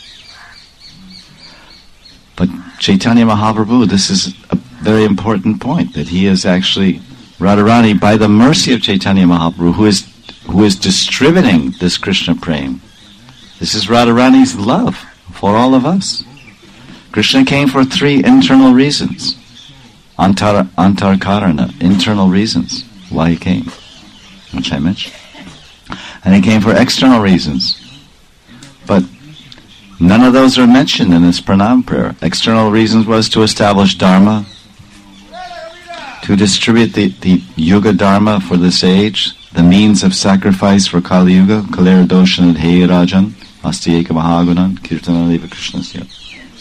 S1: But Chaitanya Mahaprabhu, this is a very important point, that he is actually Radharani by the mercy of Chaitanya Mahaprabhu, who is who is distributing this Krishna prema. This is Radharani's love for all of us. Krishna came for three internal reasons. Antar, antar karana, internal reasons why he came, which I mentioned. And he came for external reasons. But none of those are mentioned in this pranam prayer. External reasons was to establish dharma, to distribute the, the yuga dharma for this age, the means of sacrifice for Kali Yuga, Kalera Doshan Adheya Rajan, Asti Eka Mahagunan, Kirtana Deva Krishnasya.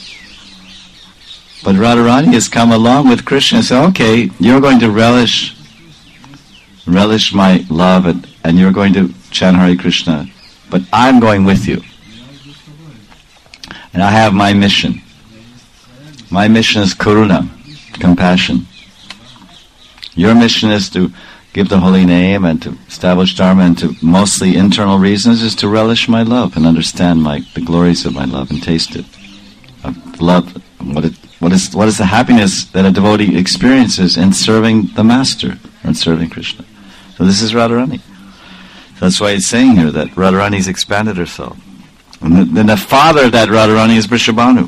S1: But Radharani has come along with Krishna and said, okay, you're going to relish relish my love and, and you're going to chant Hare Krishna, but I'm going with you. And I have my mission. My mission is karuna, compassion. Your mission is to give the holy name and to establish dharma, and to mostly internal reasons is to relish my love and understand my the glories of my love and taste it. Of love, what it what is what is the happiness that a devotee experiences in serving the master or in serving Krishna. So this is Radharani. So that's why it's saying here that Radharani's expanded herself. And then the father of that Radharani is Vrishabhanu.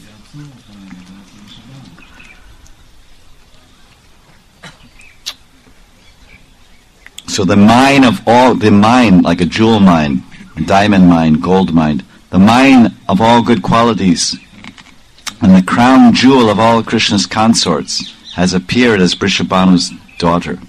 S1: So the mine of all, the mine, like a jewel mine, diamond mine, gold mine, the mine of all good qualities, and the crown jewel of all Krishna's consorts has appeared as Vrishabhanu's daughter.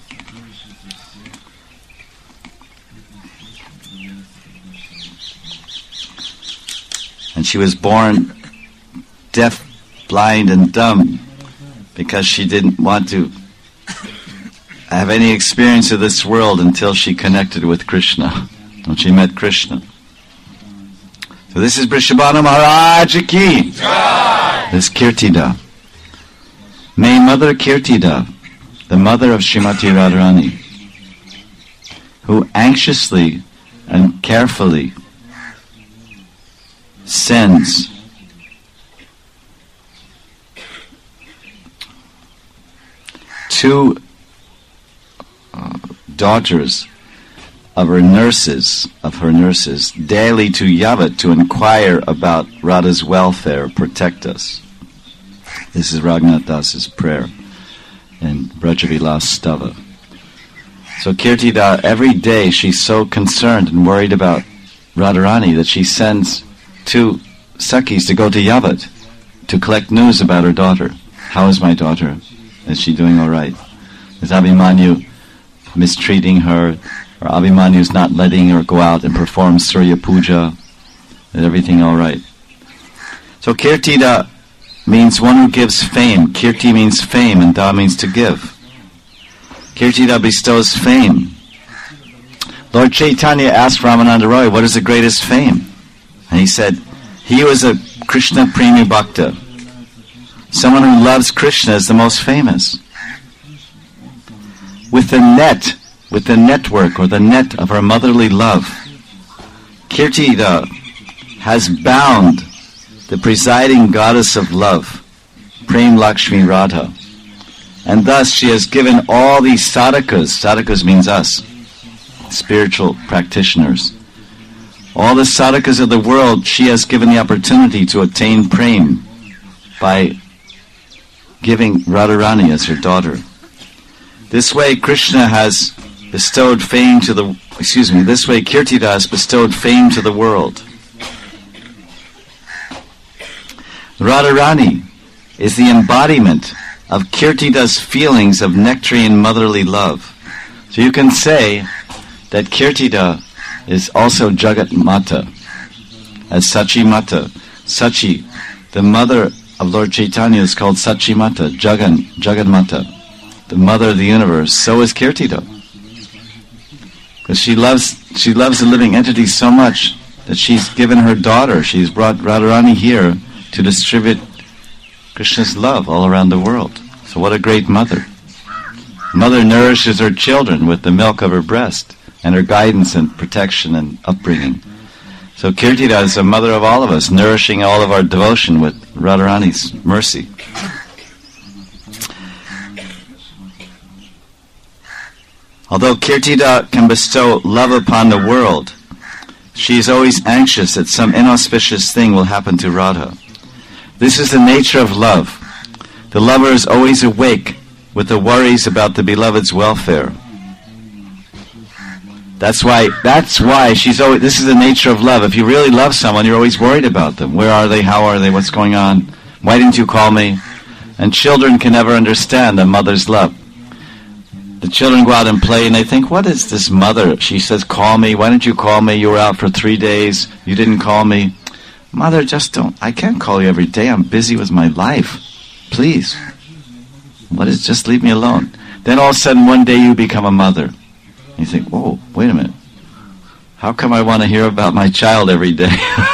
S1: And she was born deaf, blind, and dumb because she didn't want to have any experience of this world until she connected with Krishna, when she met Krishna. So this is Vrishabhanu Maharaj ki. This Kirtida.
S3: May Mother Kirtida, the mother of Srimati Radharani, who anxiously and carefully sends two uh, daughters of her nurses, of her nurses, daily to Yavat to inquire about Radha's welfare, protect us. This is Raghunath Das's prayer in Brajavilas Stava. So Kirtida, every day she's so concerned and worried about Radharani that she sends two Sakhis to go to Yavat to collect news about her daughter. How is my daughter? Is she doing all right? Is Abhimanyu mistreating her? Or Abhimanyu's not letting her go out and perform Surya Puja? Is everything all right? So Kirtida means one who gives fame. Kirti means fame and Da means to give. Kirtida bestows fame. Lord Chaitanya asked Ramananda Roy, what is the greatest fame? And he said, he was a Krishna Premi Bhakta. Someone who loves Krishna is the most famous. With the net, with the network or the net of her motherly love, Kirtida has bound the presiding goddess of love, Prem Lakshmi Radha. And thus she has given all these sadhakas, sadhakas means us, spiritual practitioners, all the sadhakas of the world, she has given the opportunity to attain prem by giving Radharani as her daughter. This way Krishna has bestowed fame to the, excuse me, this way Kirtida has bestowed fame to the world. Radharani is the embodiment of Kirtida's feelings of nectarian motherly love. So you can say that Kirtida is also Jagat Mata, as Sachi Mata. Sachi, the mother of Lord Chaitanya, is called Sachi Mata, Jagan, Jagat Mata, the mother of the universe. So is Kirtida, because she loves she loves the living entity so much that she's given her daughter. She's brought Radharani here to distribute Krishna's love all around the world. So what a great mother. Mother nourishes her children with the milk of her breast and her guidance and protection and upbringing. So Kirtida is the mother of all of us, nourishing all of our devotion with Radharani's mercy. Although Kirtida can bestow love upon the world, she is always anxious that some inauspicious thing will happen to Radha. This is the nature of love. The lover is always awake with the worries about the beloved's welfare. That's why, that's why she's always, this is the nature of love. If you really love someone, you're always worried about them. Where are they? How are they? What's going on? Why didn't you call me? And children can never understand a mother's love. The children go out and play and they think, what is this mother? She says, call me. Why didn't you call me? You were out for three days. You didn't call me. Mother, just don't, I can't call you every day. I'm busy with my life. Please. What is, just leave me alone. Then all of a sudden one day you become a mother. You think, whoa, wait a minute. How come I want to hear about my child every day?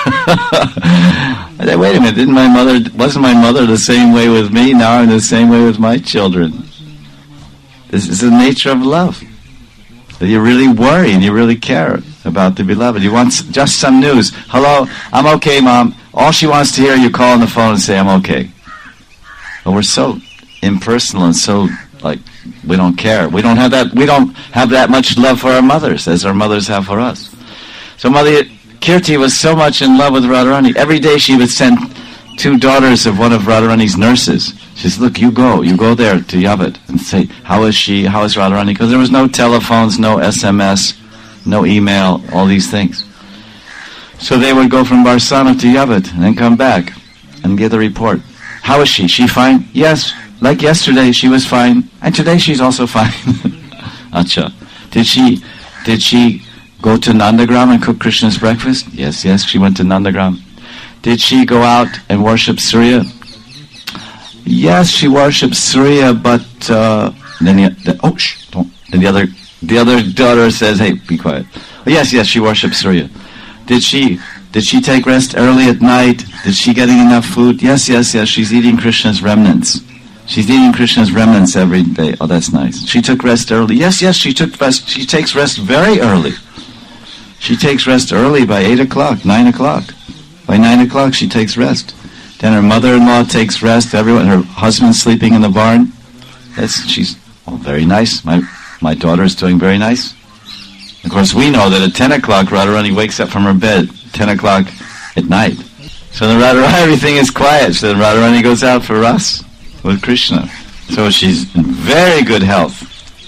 S3: I said, wait a minute, didn't my mother, wasn't my mother the same way with me? Now I'm the same way with my children. This is the nature of love. That you really worry and you really care about the beloved. You want just some news. Hello, I'm okay, Mom. All she wants to hear, you call on the phone and say, I'm okay. But we're so impersonal and so, like, we don't care. We don't have that, we don't have that much love for our mothers as our mothers have for us. So Mother Kirti was so much in love with Radharani. Every day she would send two daughters of one of Radharani's nurses. She says, look, you go. You go there to Yavat and say, how is she? How is Radharani? Because there was no telephones, no S M S, no email, all these things. So they would go from Barsana to Yavat and then come back and give the report. How is she? She fine? Yes. Like yesterday, she was fine. And today she's also fine. Acha. Did she, did she go to Nandagram and cook Krishna's breakfast? Yes, yes, she went to Nandagram. Did she go out and worship Surya? Yes, she worships Surya, but uh, then the, the oh shh, don't. Then the other the other daughter says, "Hey, be quiet." Oh, yes, yes, she worships Surya. Did she did she take rest early at night? Did she getting enough food? Yes, yes, yes. She's eating Krishna's remnants. She's eating Krishna's remnants every day. Oh, that's nice. She took rest early. Yes, yes, she took rest. She takes rest very early. She takes rest early by eight o'clock, nine o'clock. By nine o'clock, she takes rest. Then her mother-in-law takes rest. Everyone, her husband's sleeping in the barn. That's she's oh, very nice. My my daughter is doing very nice. Of course, we know that at ten o'clock, Radharani wakes up from her bed. Ten o'clock at night. So the Radharani, everything is quiet. So then Radharani goes out for ras with Krishna. So she's in very good health.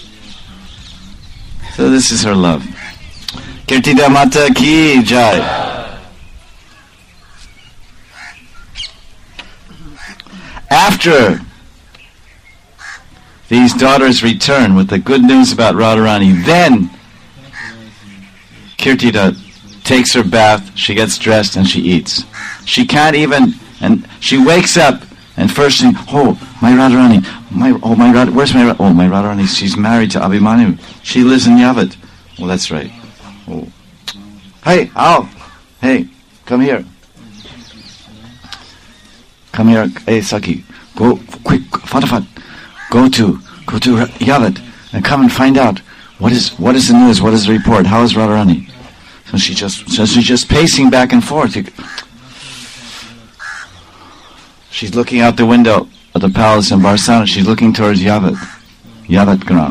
S3: So this is her love. Kirtida Mata Ki Jai. After these daughters return with the good news about Radharani, then Kirtida takes her bath, she gets dressed, and she eats. She can't even, and she wakes up, and first thing, oh, my Radharani, my, oh, my Radharani, where's my, oh, my Radharani, she's married to Abhimanyu. She lives in Yavat. Oh, that's right. Oh. Hey, Al, hey, come here. Come here, hey, Saki, go, quick, fatafat, go to, go to Yavat, and come and find out, what is, what is the news, what is the report, how is Radharani? So she just, so she's just pacing back and forth. She's looking out the window of the palace in Barsana. She's looking towards Yavat, Yavat Gram.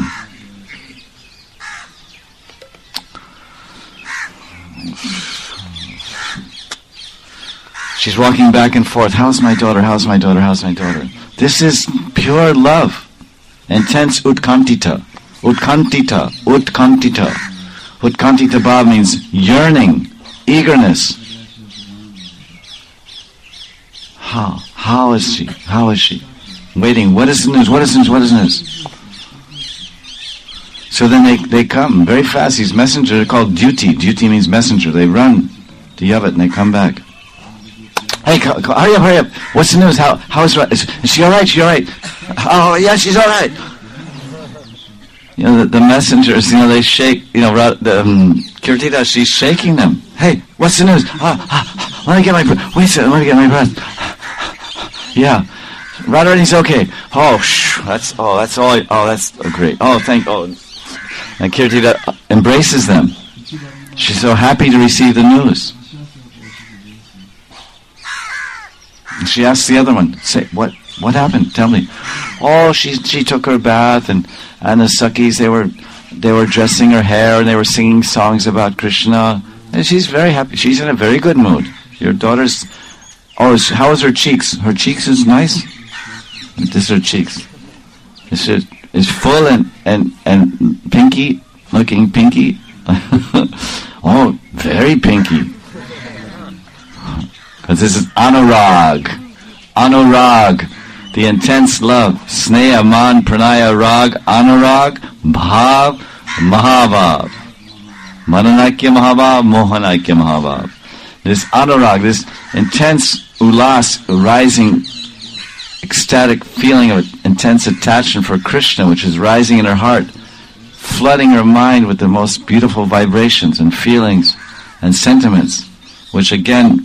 S3: She's walking back and forth. How's my daughter? How's my daughter? How's my daughter? This is pure love, intense utkantita, utkantita, utkantita. Utkantita bhav means yearning, eagerness. How? How is she? How is she? Waiting. What is the news? What is the news? What is the news? So then they, they come very fast. These messengers are called duty. Duty means messenger. They run to Yavat and they come back. Hey, co- co- hurry up, hurry up. What's the news? How how is, is, is she all right? She all right? Oh, yeah, she's all right. You know, the, the messengers, you know, they shake, you know, the, um, Kirtida, she's shaking them. Hey, what's the news? Ah, ah, let me get my breath. Wait a second, let me get my breath. Yeah. Radharani's okay. Oh, shh, that's, oh, that's all, oh, that's great. Oh, thank, oh. And Kirtida embraces them. She's so happy to receive the news. And she asks the other one, say, what, what happened? Tell me. Oh, she, she took her bath and, and the Sakis, they were they were dressing her hair and they were singing songs about Krishna. And she's very happy. She's in a very good mood. Your daughter's... Oh, is, how is her cheeks? Her cheeks is nice? This is her cheeks. This is, is full and, and, and pinky, looking pinky. Oh, very pinky. Because this is anurag. Anurag. The intense love, sneha, man, pranaya, rag, anurag, bhav, mahabhav. Mananakya mahabhav, mohanakya mahabhav. This anurag, this intense ulas, rising, ecstatic feeling of intense attachment for Krishna, which is rising in her heart, flooding her mind with the most beautiful vibrations and feelings and sentiments, which again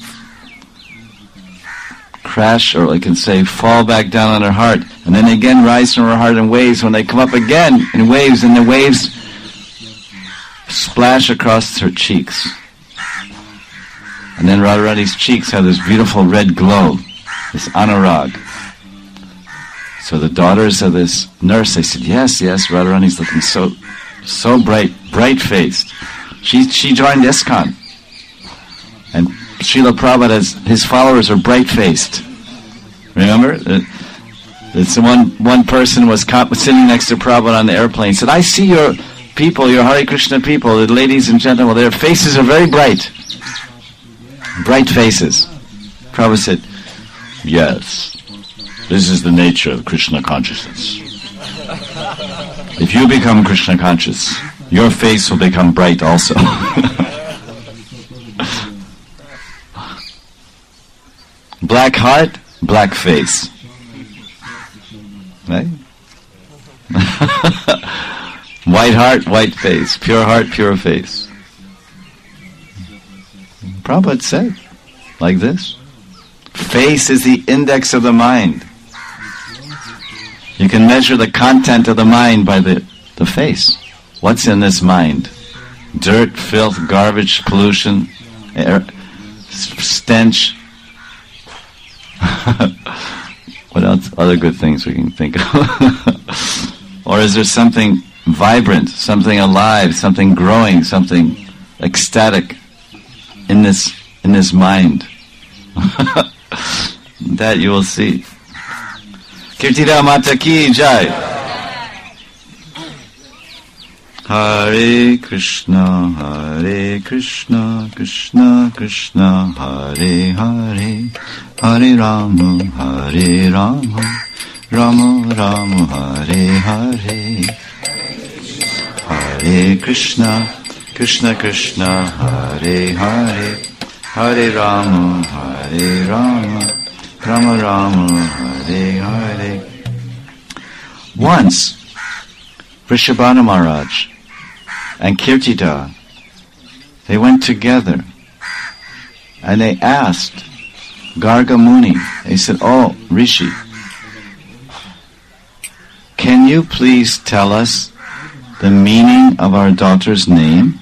S3: crash, or I can say fall back down on her heart, and then again rise from her heart in waves. When they come up again in waves, and the waves splash across her cheeks, and then Radharani's cheeks have this beautiful red glow, this anurag. So the daughters of this nurse, they said, yes, yes, Radharani's looking so so bright, bright-faced. She she joined ISKCON, and Srila Prabhupada, his followers are bright-faced. Remember? It's one one person was sitting next to Prabhupada on the airplane. Said, I see your people, your Hare Krishna people, the ladies and gentlemen, their faces are very bright. Bright faces. Prabhupada said, yes, this is the nature of Krishna consciousness. If you become Krishna conscious, your face will become bright also. Black heart, black face. Right? White heart, white face. Pure heart, pure face. Prabhupada said, like this. Face is the index of the mind. You can measure the content of the mind by the, the face. What's in this mind? Dirt, filth, garbage, pollution, air, stench. What else? Other good things we can think of. Or is there something vibrant, something alive, something growing, something ecstatic in this in this mind? That you will see. Kirtida Mata Ki Jai. Hare Krishna, Hare Krishna, Krishna Krishna, Hare Hare, Hare Rama, Hare Rama, Rama Rama, Hare Hare. Hare Krishna, Krishna Krishna, Hare Hare, Hare Rama, Hare Rama, Rama Rama, Hare Hare. Once, Vrishabhanu Maharaj and Kirtida, they went together and they asked Garga Muni, they said, "Oh, Rishi, can you please tell us the meaning of our daughter's name?"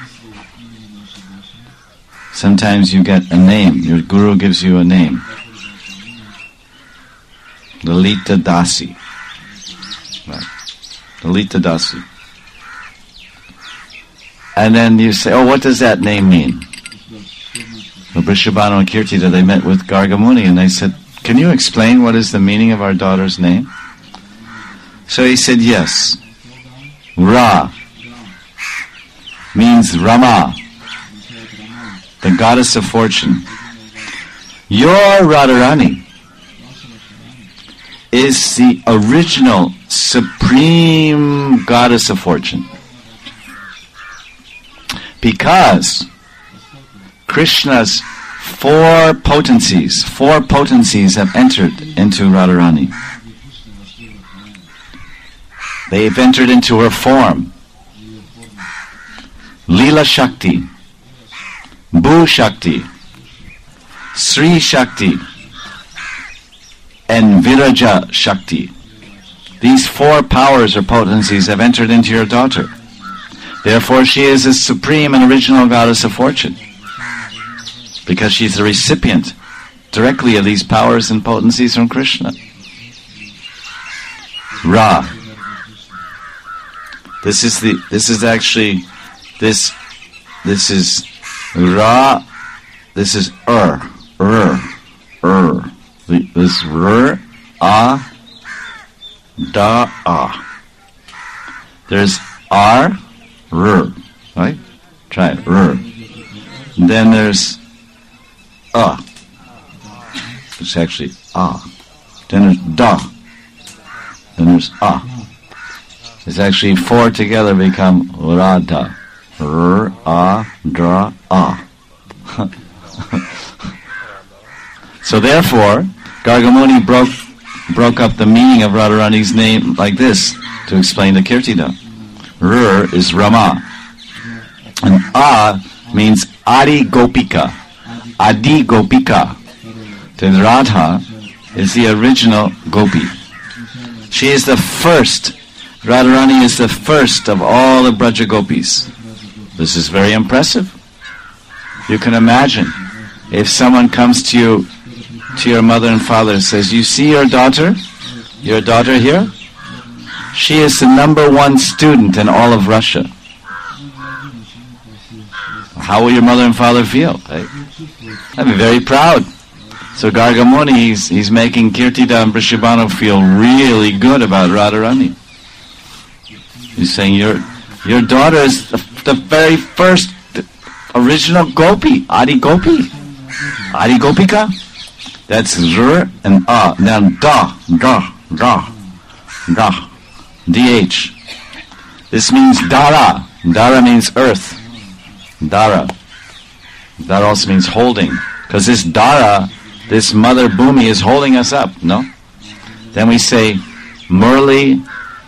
S3: Sometimes you get a name, your guru gives you a name. Lalita Dasi. Right. Lalita Dasi. And then you say, "Oh, what does that name mean?" The Vrishabhanu and Kirtida, they met with Garga Muni and they said, "Can you explain what is the meaning of our daughter's name?" So he said, "Yes. Ra means Rama, the goddess of fortune. Your Radharani is the original supreme goddess of fortune. Because Krishna's four potencies, four potencies have entered into Radharani. They've entered into her form. Leela Shakti, Bhu Shakti, Sri Shakti, and Viraja Shakti. These four powers or potencies have entered into your daughter. Therefore she is a supreme and original goddess of fortune. Because she's the recipient directly of these powers and potencies from Krishna. Ra. This is the this is actually this this is Ra, this is Ur, Ur, Ur. This R, A, Da, A. There's R, R, right? Try it, R. Then there's A. It's actually A. Then there's Da. Then there's A. It's actually four together become Radha. R, A, Dra, A. So therefore, Garga Muni broke broke up the meaning of Radharani's name like this to explain the Kirtida. R is Rama. And A means Adi Gopika. Adi Gopika. Then Radha is the original Gopi. She is the first. Radharani is the first of all the Braja Gopis. This is very impressive. You can imagine if someone comes to you, to your mother and father and says, "You see your daughter? Your daughter here? She is the number one student in all of Russia." How will your mother and father feel? Right? I'd be very proud. So Garga Muni, he's, he's making Kirtida and Vrishabhanu feel really good about Radharani. He's saying, your your daughter is the, the very first the original Gopi, Adi Gopi, Adi Gopika. That's R and A. Now Da, Da, Da, Da, D H. This means Dara. Dara means earth. Dara. That also means holding. Because this Dara, this Mother Bhumi is holding us up, no? Then we say Murli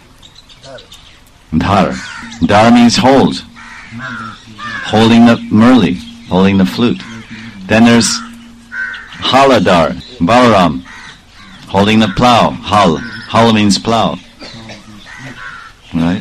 S3: Dhara. Dhara means hold. Holding the Murli, holding the flute. Then there's Haladar, Balaram, holding the plow, Hal. Hala means plow. Right?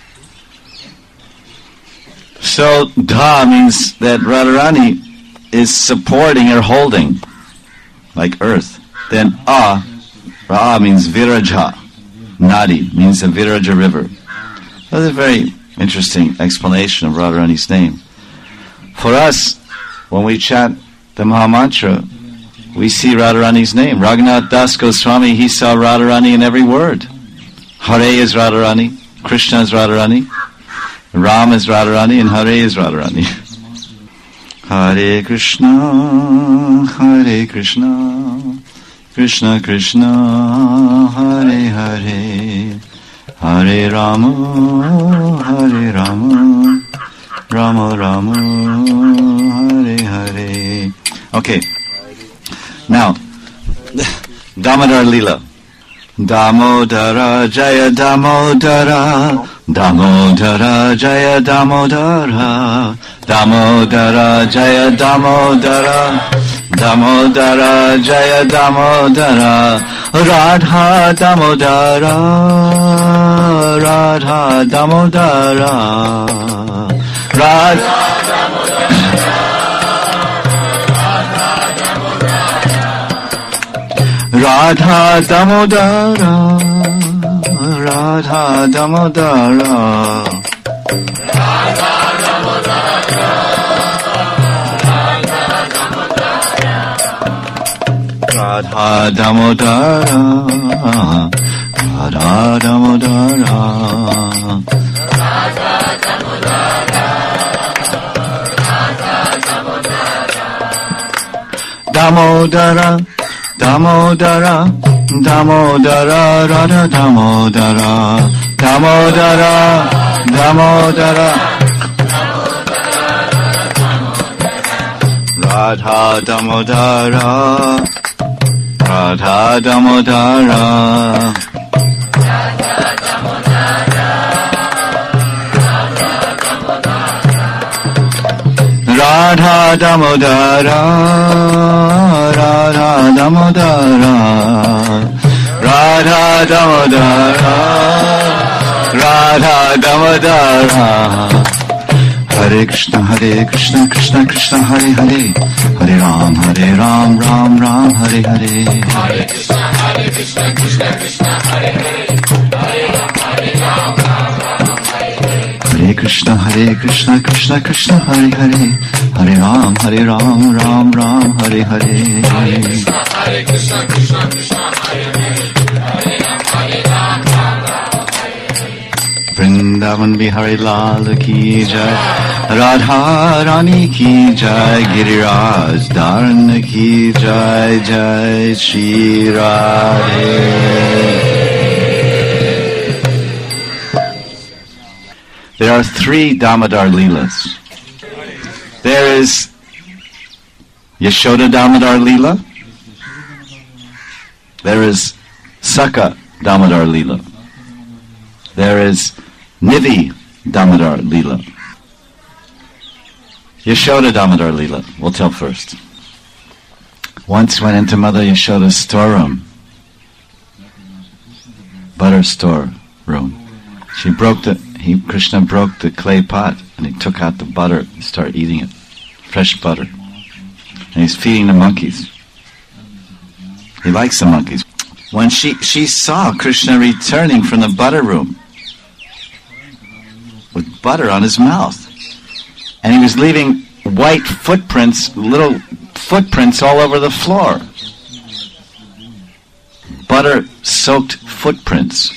S3: So, dha means that Radharani is supporting or holding, like earth. Then a, ra means viraja. Nadi means the Viraja river. That's a very interesting explanation of Radharani's name. For us, when we chant the Mahamantra, we see Radharani's name. Raghunath Das Goswami, he saw Radharani in every word. Hare is Radharani, Krishna is Radharani, Ram is Radharani, and Hare is Radharani. Hare Krishna, Hare Krishna, Krishna Krishna, Hare Hare, Hare Rama, Hare Rama, Rama Rama, Hare Hare. Okay. Now, Damodar Leela. Damodara Jaya Damodara, Damodara Jaya Damodara, Damodara Jaya Damodara, Damodara Jaya Damodara, Radha Damodara, Radha Damodara, Radha Radha Damodara, Radha Damodara, Radha Damodara, Radha Damodara, Damodara, Damodara, Damodara, Radha Damodara, Damodara, Damodara, Radha Damodara, Radha Damodara, Radha Damodara, Radha Damodara, Radha Damodara, Radha Damodara. Hare Krishna, Hare Krishna, Krishna Krishna, Hare Hare, Hare Ram, Hare Ram, Ram Ram, Hare Hare.
S2: Hare Krishna, Hare Krishna, Krishna Krishna, Hare Hare, Hare Ram, Hare Ram, Ram Ram, Hare Hare.
S3: Hare Krishna, Hare Krishna, Krishna Krishna, Hare Hare, Hare Ram, Hare Ram, Ram Ram, Hare Hare.
S2: Hare Krishna, Hare Krishna, Krishna Krishna, Hare Hare, Hare Ram, Hare Ram, Ram Ram, Hare Hare.
S3: Vrindavan Bihari Lal ki jai, Radha Rani ki jai, Giriraj Dharan ki jai, Jai Shri Radhe. There are three Damodar Leelas. There is Yashoda Damodar Leela. There is Saka Damodar Leela. There is Nivi Damodar Leela. Yashoda Damodar Leela. We'll tell first. Once went into Mother Yashoda's storeroom, butter store room. She broke the, he, Krishna broke the clay pot and he took out the butter and started eating it. Fresh butter. And he's feeding the monkeys. He likes the monkeys. When she, she saw Krishna returning from the butter room with butter on his mouth. And he was leaving white footprints, little footprints all over the floor. Butter-soaked footprints.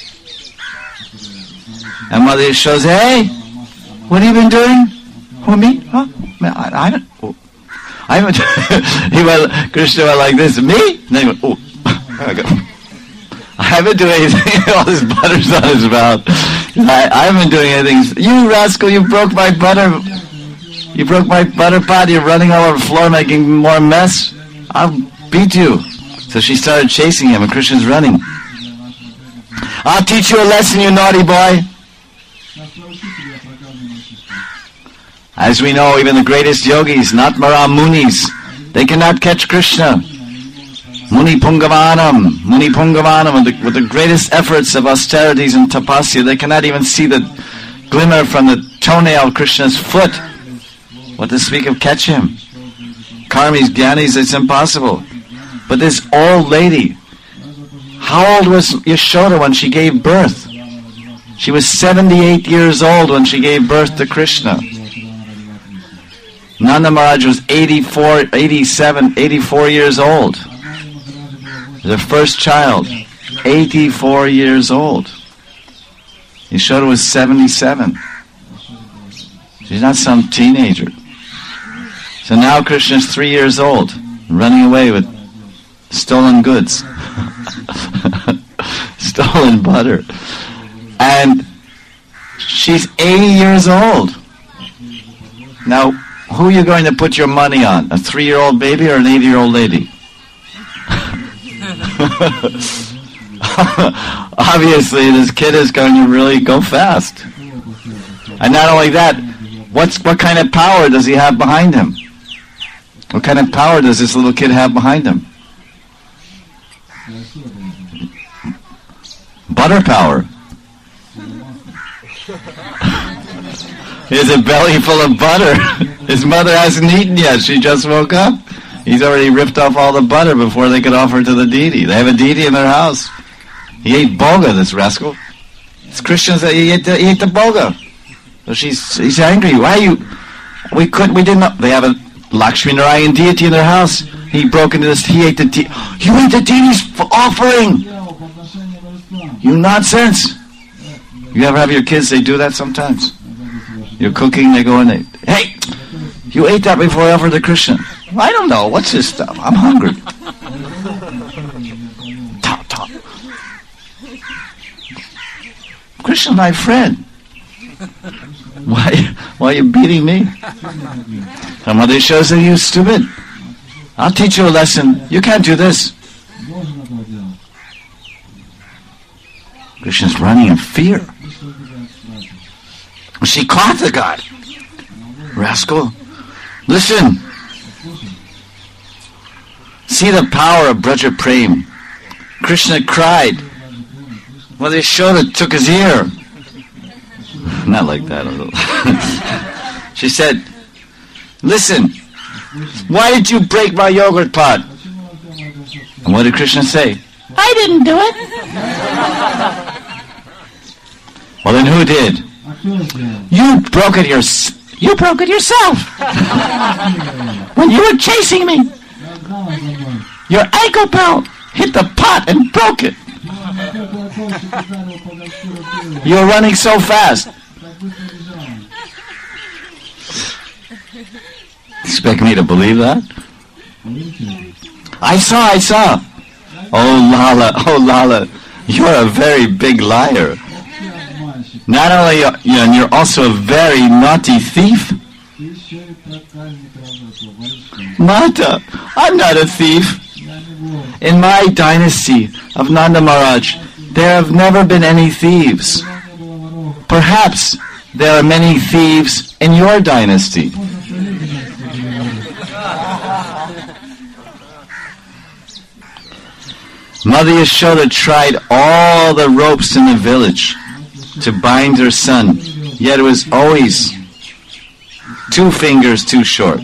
S3: And Mother Yashoda says, "Hey, what have you been doing?" "Who, me? Huh? I, I haven't." Oh, I haven't. He went, Krishna went like this, "Me?" And then he went, "Oh, I go. I haven't doing anything." All this butter's on his mouth. I, I haven't been doing anything. "You rascal, you broke my butter. You broke my butter pot. You're running all over the floor, making more mess. I'll beat you." So she started chasing him, and Krishna's running. "I'll teach you a lesson, you naughty boy." As we know, even the greatest yogis, not Mara Munis, they cannot catch Krishna. Muni Pungavanam, Muni Pungavanam, with the, with the greatest efforts of austerities and tapasya, they cannot even see the glimmer from the toenail of Krishna's foot. What to speak of catch him? Karmis, Gyanis, it's impossible. But this old lady, how old was Yashoda when she gave birth? She was seventy-eight years old when she gave birth to Krishna. Nanda Maharaj was eighty-four, eighty-seven, eighty-four years old. Their first child, eighty-four years old. Yashoda was seventy-seven. She's not some teenager. So now Krishna's three years old, running away with stolen goods. Stolen butter. And she's eighty years old. Now, who are you going to put your money on? A three-year-old baby or an eighty-year-old lady? Obviously, this kid is going to really go fast. And not only that, what's what kind of power does he have behind him? What kind of power does this little kid have behind him? Butter power. He has a belly full of butter. His mother hasn't eaten yet. She just woke up. He's already ripped off all the butter before they could offer to the deity. They have a deity in their house. He ate boga, this rascal. It's Christians that he ate the, he ate the boga. So she's he's angry. Why are you? We couldn't. We didn't know. They have a Lakshmi Narayan deity in their house. He broke into this. He ate the deity. You ate the deity's offering. You nonsense. You ever have your kids? They do that sometimes. You're cooking. They go in. They hey, you ate that before I offered to Krishna. Well, I don't know. What's this stuff? I'm hungry. Talk, talk. Krishna, my friend. Why, why are you beating me? Somebody shows that you're stupid. I'll teach you a lesson. You can't do this. Krishna's running in fear. She caught the god. Rascal. Listen. See the power of Braja Prem. Krishna cried. Well, they showed it, took his ear. Not like that a little. She said, listen, why did you break my yogurt pot? And what did Krishna say? I didn't do it. Well, then who did? You broke it your, You broke it yourself. When you were chasing me, your ankle belt hit the pot and broke it. You were running so fast. Expect me to believe that? I saw, I saw. Oh, Lala, oh, Lala, you're a very big liar. Not only, you know, you're also a very naughty thief. Mata, I'm not a thief. In my dynasty of Nanda Maharaj, there have never been any thieves. Perhaps there are many thieves in your dynasty. Mother Yashoda tried all the ropes in the village to bind her son, yet it was always two fingers too short.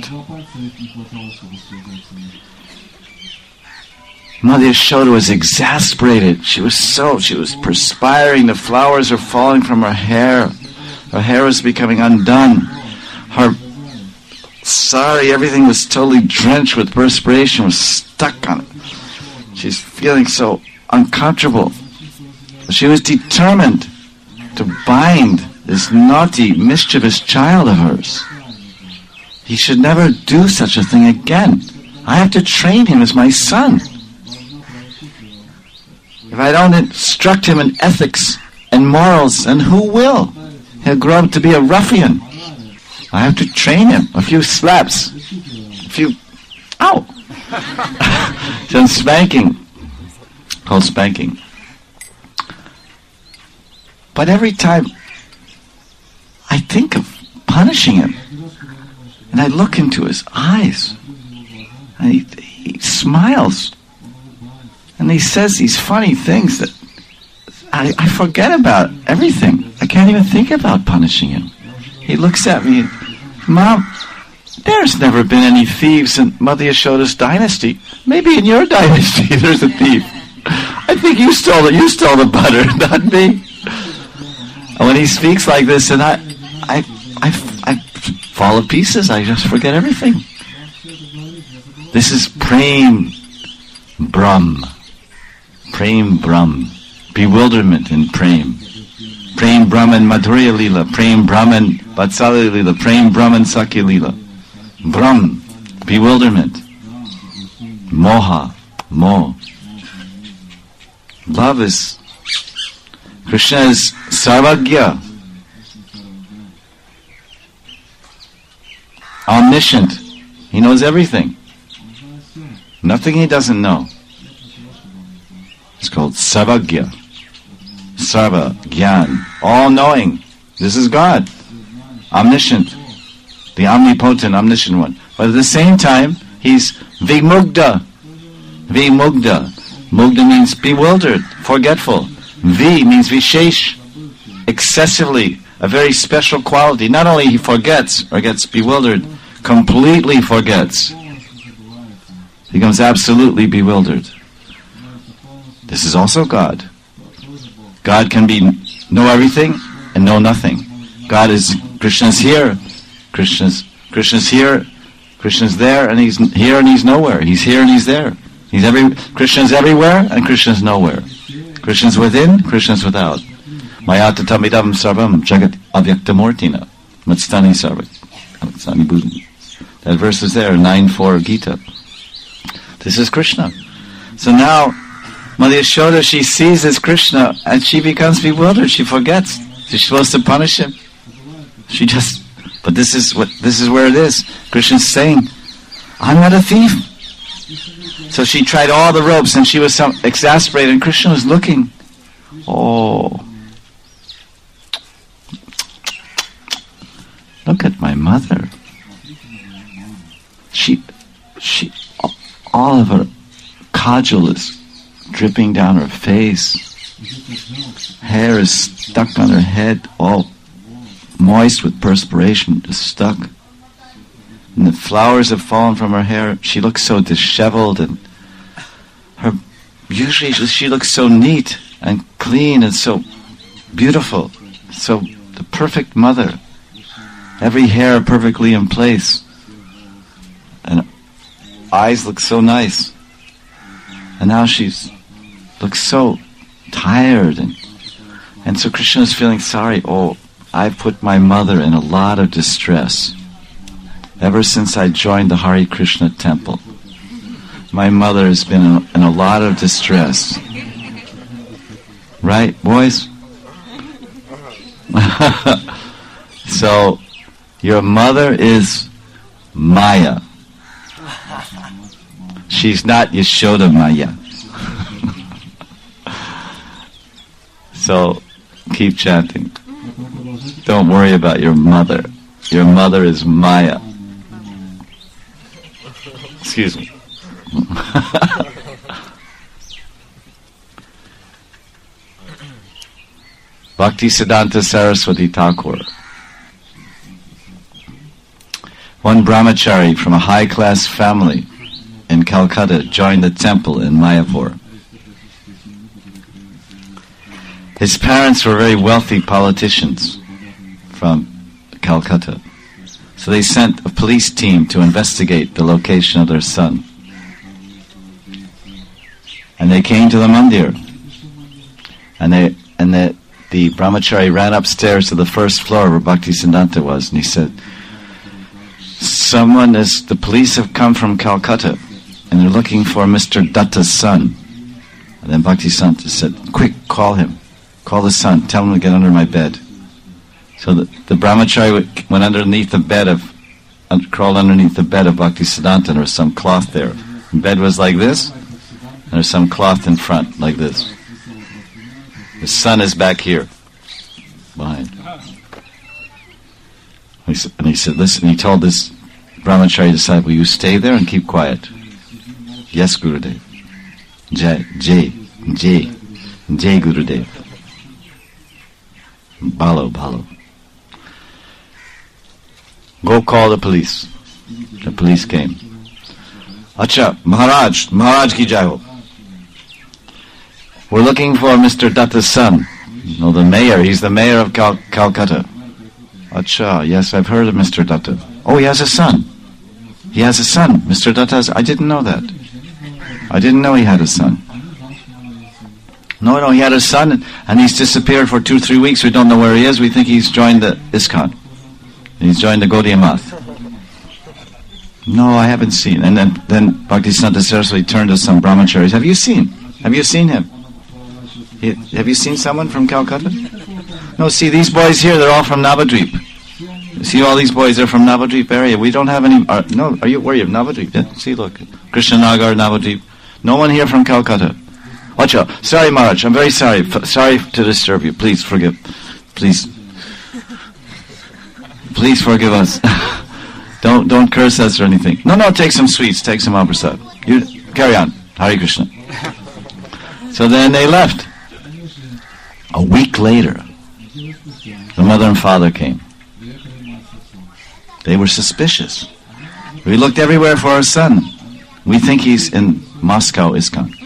S3: Mother Yashoda was exasperated. She was so, she was perspiring. The flowers were falling from her hair. Her hair was becoming undone. Her sari, everything was totally drenched with perspiration, was stuck on it. She's feeling so uncomfortable. She was determined to bind this naughty, mischievous child of hers. He should never do such a thing again. I have to train him as my son. If I don't instruct him in ethics and morals, then who will? He'll grow up to be a ruffian. I have to train him. A few slaps. A few... Ow! Some spanking. Called spanking. But every time I think of punishing him, and I look into his eyes, and he, he smiles. And he says these funny things that I, I forget about everything. I can't even think about punishing him. He looks at me and, Mom, there's never been any thieves in Mother Yashoda's dynasty. Maybe in your dynasty there's a thief. I think you stole it. You stole the butter, not me. And when he speaks like this, and I, I, I, I fall to pieces. I just forget everything. This is Prem Brahm. Prem Brahm. Bewilderment in Prem. Prem Brahman Madhurya Lila. Prem Brahman Vatsalya Lila. Prem Brahman Sakya Lila. Brahm. Bewilderment. Moha. Mo. Love is... Krishna is Sarvagya. Omniscient. He knows everything. Nothing he doesn't know. It's called Sarvagya. Sarva, Gyan, all-knowing. This is God. Omniscient. The omnipotent, omniscient one. But at the same time, he's Vimugdha. Vimugdha. Mugdha means bewildered, forgetful. V means Vishesh. Excessively. A very special quality. Not only he forgets or gets bewildered, completely forgets. Becomes absolutely bewildered. This is also God. God can be know everything and know nothing. God is, Krishna's here, Krishna's Krishna's here, Krishna's there, and he's here and he's nowhere. He's here and he's there. He's every Krishna's everywhere and Krishna's nowhere. Krishna's within, Krishna's without. Mayata tamidam sarvam jagat avyaktamurtina matstani sarvat matstani buddhi. That verse is there, nine four Gita. This is Krishna. So now Mother Yashoda, she sees this Krishna and she becomes bewildered. She forgets. She's supposed to punish him. She just, but this is what, this is where it is. Krishna's saying, I'm not a thief. So she tried all the ropes and she was some exasperated and Krishna was looking. Oh. Look at my mother. She, she, all of her kajal is dripping down her face. Hair is stuck on her head, all moist with perspiration, just stuck. And the flowers have fallen from her hair. She looks so disheveled, and her usually she looks so neat and clean and so beautiful, so the perfect mother. Every hair perfectly in place, and eyes look so nice. And now she's looks so tired, and and so Krishna is feeling sorry. Oh, I've put my mother in a lot of distress. Ever since I joined the Hare Krishna temple, my mother has been in, in a lot of distress. Right, boys? So, your mother is Maya. She's not Yashoda Maya. So, keep chanting. Don't worry about your mother. Your mother is Maya. Excuse me. Bhaktisiddhanta Saraswati Thakur. One brahmachari from a high-class family in Calcutta joined the temple in Mayapur. His parents were very wealthy politicians from Calcutta. So they sent a police team to investigate the location of their son. And they came to the mandir. And they and the, the brahmachari ran upstairs to the first floor where Bhaktisiddhanta was, and he said, Someone is, the police have come from Calcutta, and they're looking for Mister Datta's son. And then Bhaktisiddhanta said, quick, call him. Call the son, tell him to get under my bed. So the, the brahmachari went underneath the bed of, uh, crawled underneath the bed of Bhaktisiddhanta, and there was some cloth there. The bed was like this, and there's some cloth in front, like this. The son is back here, behind. He said, and he said, listen, he told this brahmachari disciple, you stay there and keep quiet. Yes, Gurudev. Jai, Jai, Jai, Jai Gurudev. Balo, balo. Go call the police. The police came. Acha, Maharaj, Maharaj ki jai ho. We're looking for Mister Datta's son. No, the mayor. He's the mayor of Cal- Calcutta. Acha, yes, I've heard of Mister Datta. Oh, he has a son. He has a son. Mister Datta has... I didn't know that. I didn't know he had a son. No, no, he had a son, and he's disappeared for two, three weeks. We don't know where he is. We think he's joined the ISKCON. He's joined the Gaudiya Math. No, I haven't seen. And then, then Bhaktisiddhanta Saraswati turned to some brahmacharis. Have you seen? Have you seen him? He, have you seen someone from Calcutta? No, see, these boys here, they're all from Navadvip. See, all these boys are from Navadvip area. We don't have any... Are, no, are you... Where are you? Navadvip? Yeah? See, look. Krishnanagar, Navadvip. No one here from Calcutta. Acha, sorry Maharaj, I'm very sorry. F- sorry to disturb you. Please forgive. Please. Please forgive us. don't don't curse us or anything. No, no, take some sweets, take some Mahaprasad. You carry on. Hare Krishna. So then they left. A week later, the mother and father came. They were suspicious. We looked everywhere for our son. We think he's in Moscow ISKCON.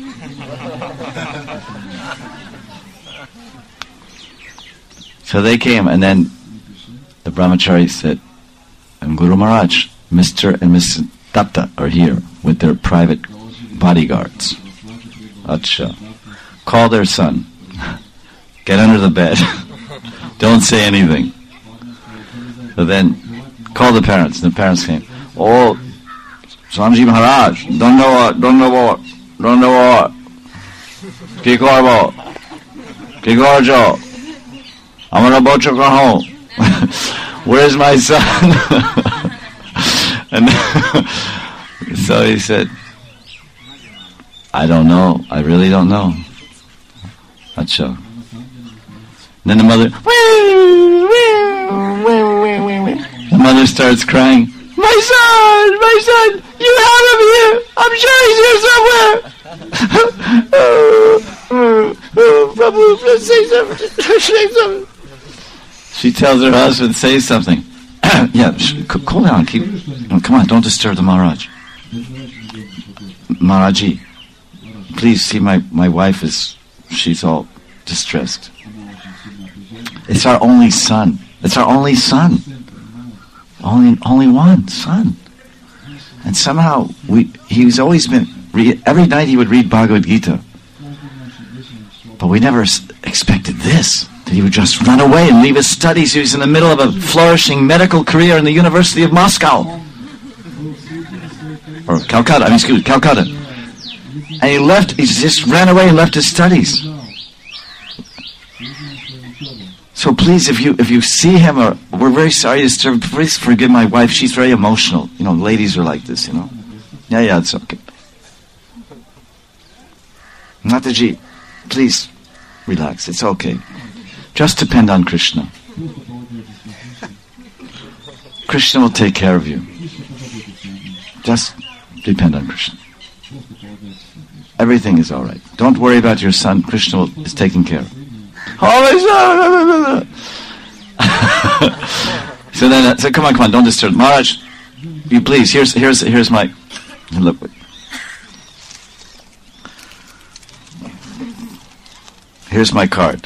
S3: So they came, and then the brahmachari said, and Guru Maharaj, Mister and Missus Datta are here with their private bodyguards. Acha. Call their son. Get under the bed. Don't say anything. So then, call the parents. And the parents came. Oh, Swamiji Maharaj, don't know what, don't know what, don't know what. Ki korbo? Ki korjo? Amara bocho kaho. Where's my son? And so he said, I don't know. I really don't know. Acha. Then the mother, the mother starts crying. My son, my son, you have him here. I'm sure he's here somewhere. oh, oh, oh, Prabhu, let's say something. Say something. She tells her husband, say something. yeah, sh- cool down. Keep. Oh, come on, don't disturb the Maharaj. Maharaji, please see my, my wife is, she's all distressed. It's our only son. It's our only son. Only only one son. And somehow, we he's always been, re, every night he would read Bhagavad Gita. But we never s- expected this. That he would just run away and leave his studies. He was in the middle of a flourishing medical career in the University of Moscow. Or Calcutta, I mean, excuse me, Calcutta. And he left, he just ran away and left his studies. So please, if you if you see him, or we're very sorry to disturb, please forgive my wife. She's very emotional. You know, ladies are like this, you know. Yeah, yeah, it's okay. Mataji, please relax. It's okay. Just depend on Krishna. Krishna will take care of you. Just depend on Krishna. Everything is all right. Don't worry about your son. Krishna will, is taking care of. Oh my son! so then, uh, so come on, come on, don't disturb. Maharaj, you please. Here's here's here's my look. Here's my card.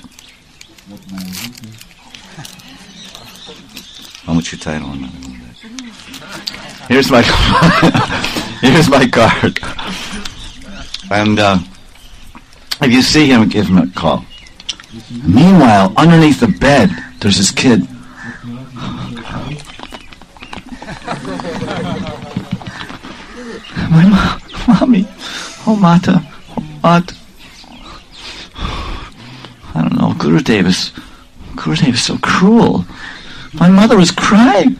S3: How much you title on that? Here's my here's my card. And uh, if you see him, give him a call. Meanwhile, underneath the bed, there's this kid. My mom, mommy, oh Mata, oh Mat. I don't know. Gurudev is Gurudev is so cruel. My mother was crying.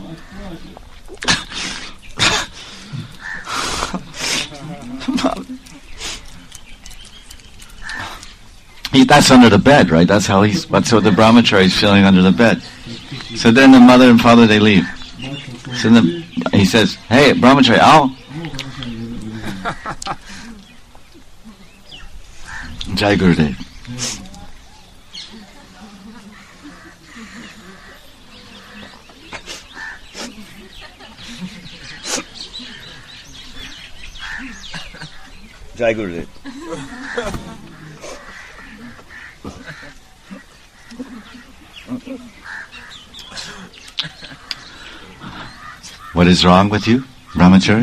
S3: He, that's under the bed, right? That's how he's. That's what the brahmachari is feeling under the bed. So then the mother and father, they leave. So then the, he says, "Hey, brahmachari, आओ." Jai Gurudev. Jai Gurudev. What is wrong with you, Brahmachari?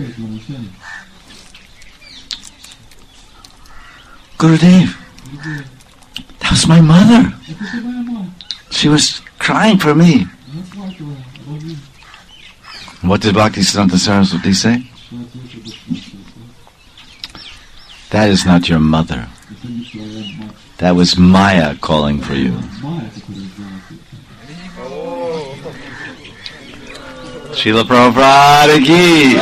S3: Gurudev, that was my mother. She was crying for me. What did Bhaktisiddhanta Saraswati say? That is not your mother. That was Maya calling for you. Srila Prabhupada ki.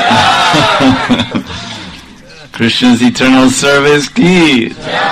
S3: Krishna's eternal service ki.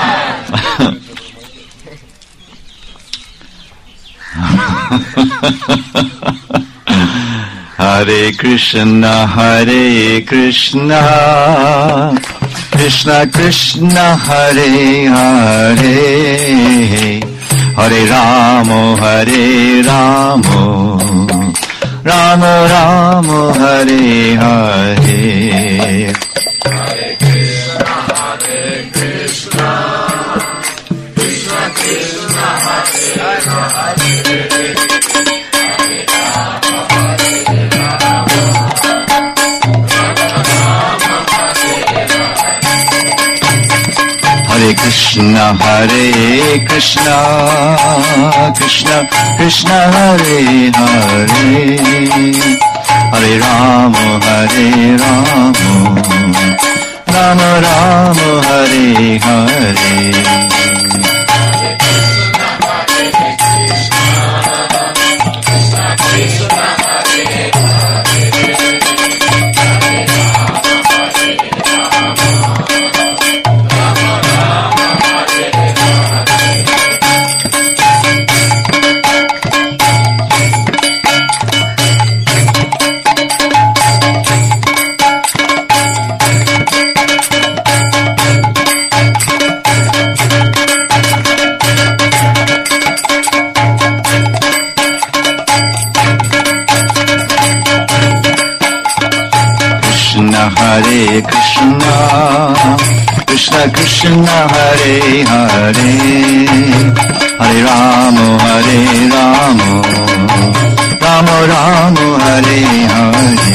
S3: Hare Krishna, Hare Krishna, Krishna Krishna, Hare Hare, Hare Rama, Hare Rama, Rama Rama, Hare Hare.
S2: Hare Krishna, Hare Krishna, Krishna Krishna, Hare Hare,
S3: Hare Krishna, Hare Krishna, Krishna Krishna, Hare Hare, Hare Rama, Hare Rama, Rama Rama, Hare Hare. Hare Krishna, Krishna Krishna, Hare Hare, Hare Rama, Hare Rama, Rama Rama, Hare Hare.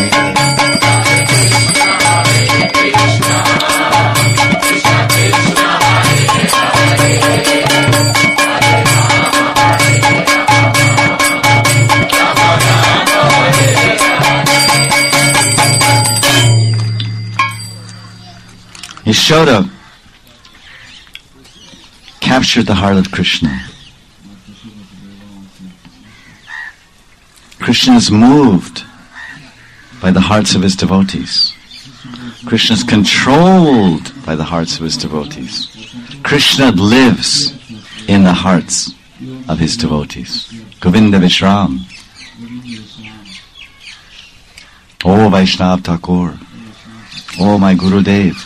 S3: Yashoda captured the heart of Krishna. Krishna is moved by the hearts of his devotees. Krishna is controlled by the hearts of his devotees. Krishna lives in the hearts of his devotees. Govinda Vishram. Oh Vaishnav Thakur. Oh my Gurudev.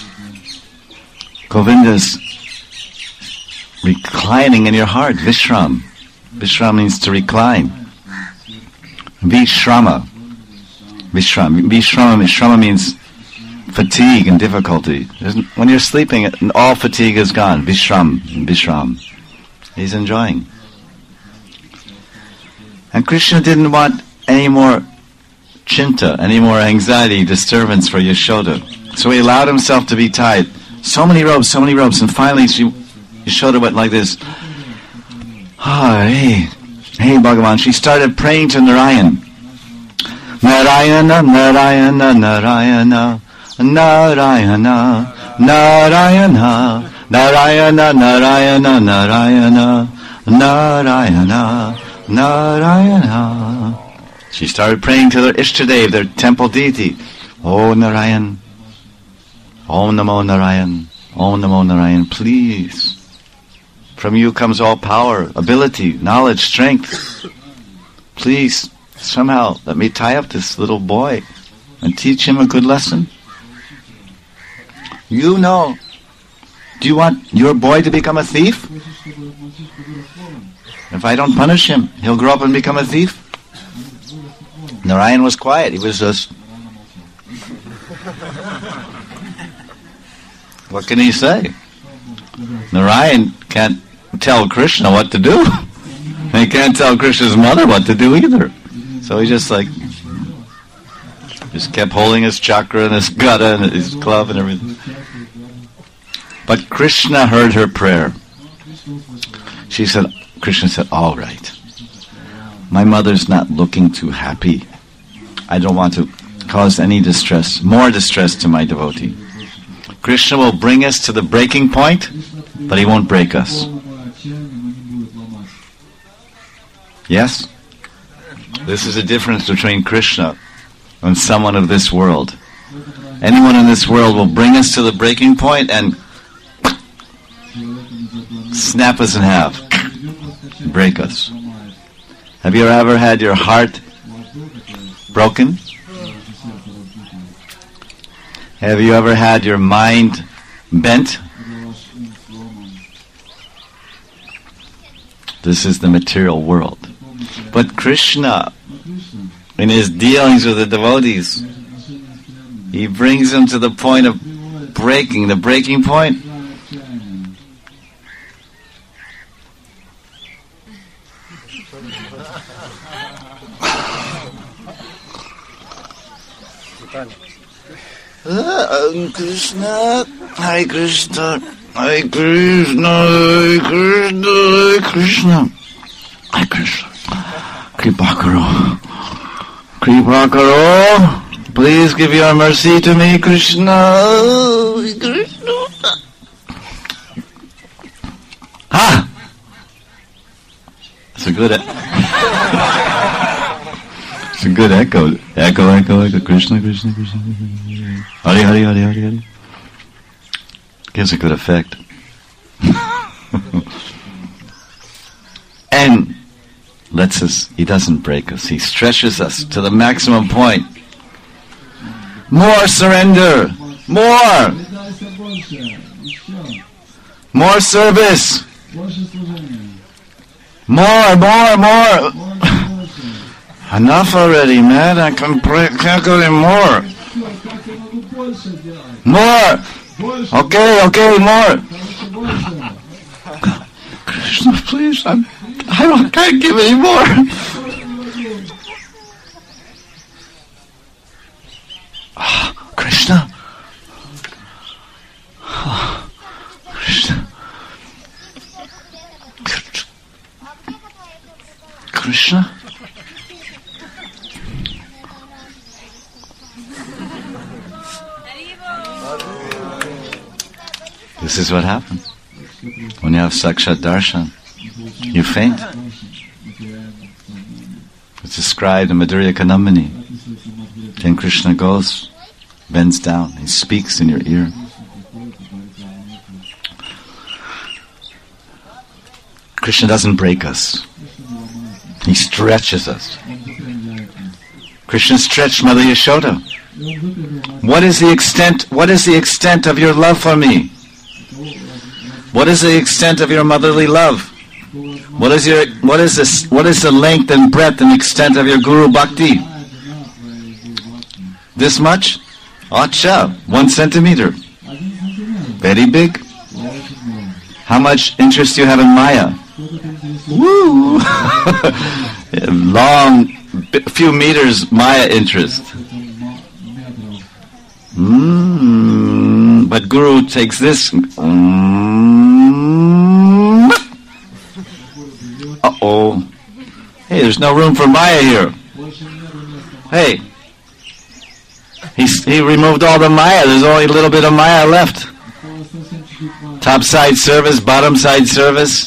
S3: Govinda's reclining in your heart. Vishram. Vishram means to recline. Vishrama. Vishram. Vishrama, Vishrama means fatigue and difficulty. When you're sleeping, all fatigue is gone. Vishram. Vishram. He's enjoying. And Krishna didn't want any more chinta, any more anxiety, disturbance for Yashoda. So he allowed himself to be tied. So many robes, so many robes, and finally she, Yashoda went like this. Ah, hey, hey Bhagavan. She started praying to Narayan. Narayana, Narayana, Narayana, Narayana, Narayana, Narayana, Narayana, Narayana, Narayana, Narayana. She started praying to their Ishtadev, their temple deity. Oh Narayan. Om Namo Narayan, Om Namo Narayan, please. From you comes all power, ability, knowledge, strength. Please, somehow, let me tie up this little boy and teach him a good lesson. You know Do you want your boy to become a thief? If I don't punish him, he'll grow up and become a thief? Narayan was quiet. He was just... What can he say? Narayan can't tell Krishna what to do. He can't tell Krishna's mother what to do either. So he just like... just kept holding his chakra and his gada and his club and everything. But Krishna heard her prayer. She said, Krishna said, all right. My mother's not looking too happy. I don't want to cause any distress, more distress to my devotee. Krishna will bring us to the breaking point, but he won't break us. Yes? This is the difference between Krishna and someone of this world. Anyone in this world will bring us to the breaking point and snap us in half, break us. Have you ever had your heart broken? Have you ever had your mind bent? This is the material world. But Krishna, in his dealings with the devotees, he brings them to the point of breaking, the breaking point. Uh, Krishna, Hare Krishna, Hare Krishna, Hare Krishna, Hare Krishna, Hare Krishna. Kripa karo, Kripa karo. Please give your mercy to me, Krishna. Hare Krishna. Ha! That's a good. It's a good echo. Echo, echo, echo. Krishna, Krishna, Krishna. Hari, Hari, Hari, Hari, Hari. Gives a good effect. And lets us, he doesn't break us. He stretches us to the maximum point. More surrender. More. More service. More, more, more. Enough already, man. I can pray, can't go anymore. More. Okay, okay, more. Krishna, please, I'm, I don't, can't give any more. Oh, Krishna. Oh, Krishna. Krishna. This is what happens when you have Sakshat Darshan. You faint. It's described in Madhurya Kanamani. Then Krishna goes, bends down, he speaks in your ear. Krishna doesn't break us. He stretches us. Krishna stretched Mother Yashoda. What is the extent, what is the extent of your love for me? What is the extent of your motherly love? What is your what is this what is the length and breadth and extent of your Guru Bhakti? This much? Acha, one centimeter. Very big. How much interest do you have in Maya? Woo! Long, few meters Maya interest. Mm, but Guru takes this. Mm, uh-oh. Hey, there's no room for Maya here. Hey. He's, he removed all the Maya. There's only a little bit of Maya left. Top side service, bottom side service.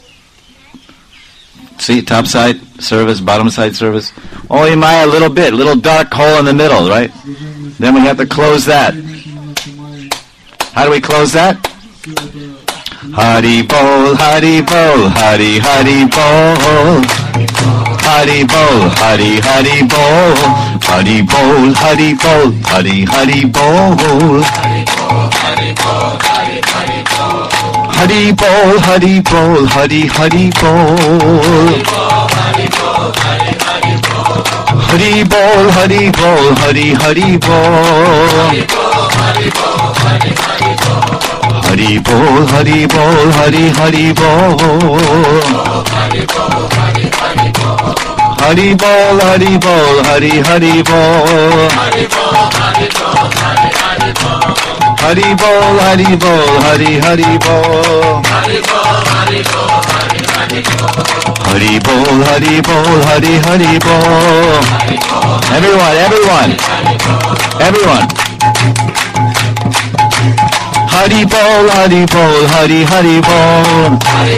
S3: See, top side service, bottom side service. Only Maya a little bit, little dark hole in the middle, right? Then we have to close that. How do we close that? Hari Bol, Hari Bol, Hari Hari Bol. Hari Bol, Hari Hari Bol. Hari Bol, Hari Bol, Hari Hari Bol.
S2: Hari Bol, Hari Bol, Hari Hari Bol.
S3: Hari Bol, Hari Bol, Hari Hari Bol. Hari Bol, Hari Bol, Hari Hari Bol. Hari Bol, Hari Bol, Hari Hari Bol. Hari Bol, Hari Bol, Hari Hari Bol. Hari Bol, Hari Bol, Hari Hari Bol. Hari Bol, Hari Bol, Hari Hari Bol. Everyone, everyone, everyone. Hari Bol, Hari Bol, Hari Hari Bol. Hari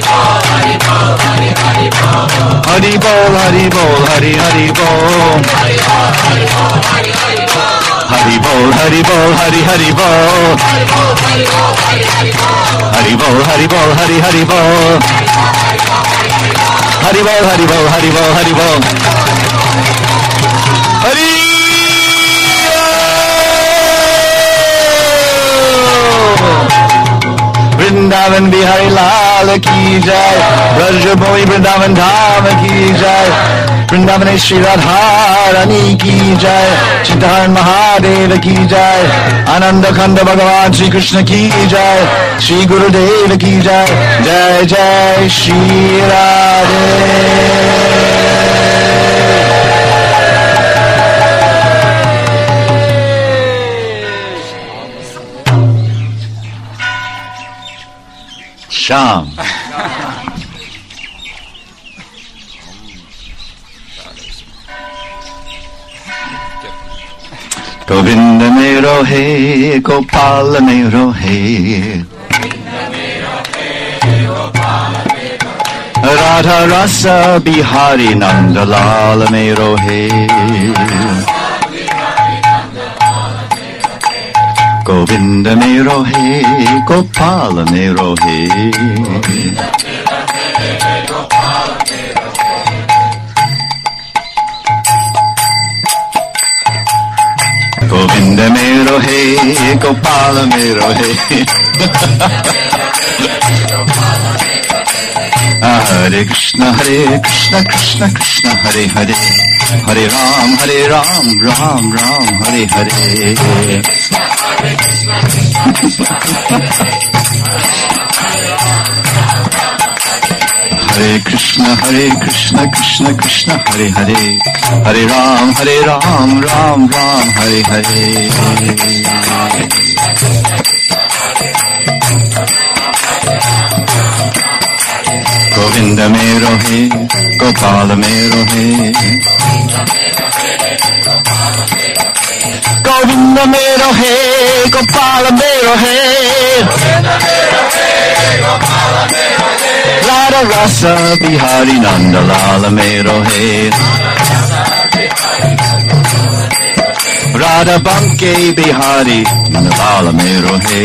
S3: Bol, Hari Bol, Hari Hari Bol. Hari Bol, Hari Bol, Hari Hari Bol. Hari Bol, Hari Bol, Hari Hari Bol. Hari Bol, Hari Bol, Hari Bol, Hari Bol. Hari Vrindavan Bihari Lal ki jai, Braj Bhumi Vrindavan Dham ki jai, Vrindavan Shri Radharani ki jai, Chittaran Mahadev ki jai, Ananda Khanda Bhagavan Shri Krishna ki jai, Shri Gurudev ki jai, Jai Jai Shri Radhe. Sham. Govinda mero he, Gopal mero he. Radha Rasa Bihari Nandalal mero he. Govinda mero he, Gopal mero he. Govinda mero he, Gopal mero he. Hare Krishna, Hare Krishna, Krishna Krishna, Hare Hare. Hare Ram, Hare Ram, Ram Ram, Hare Hare. Hare Krishna, Hare Krishna, Krishna Krishna, Hare Hare. Hare Ram, Hare Ram, Ram Ram, Hare Hare. Govinda mero he, Gopal mero he. Govinda mero he, Gopal mero he. Radha Rasa Bihari Nandalal mero he. Radha Banke Bihari Nandalal mero he.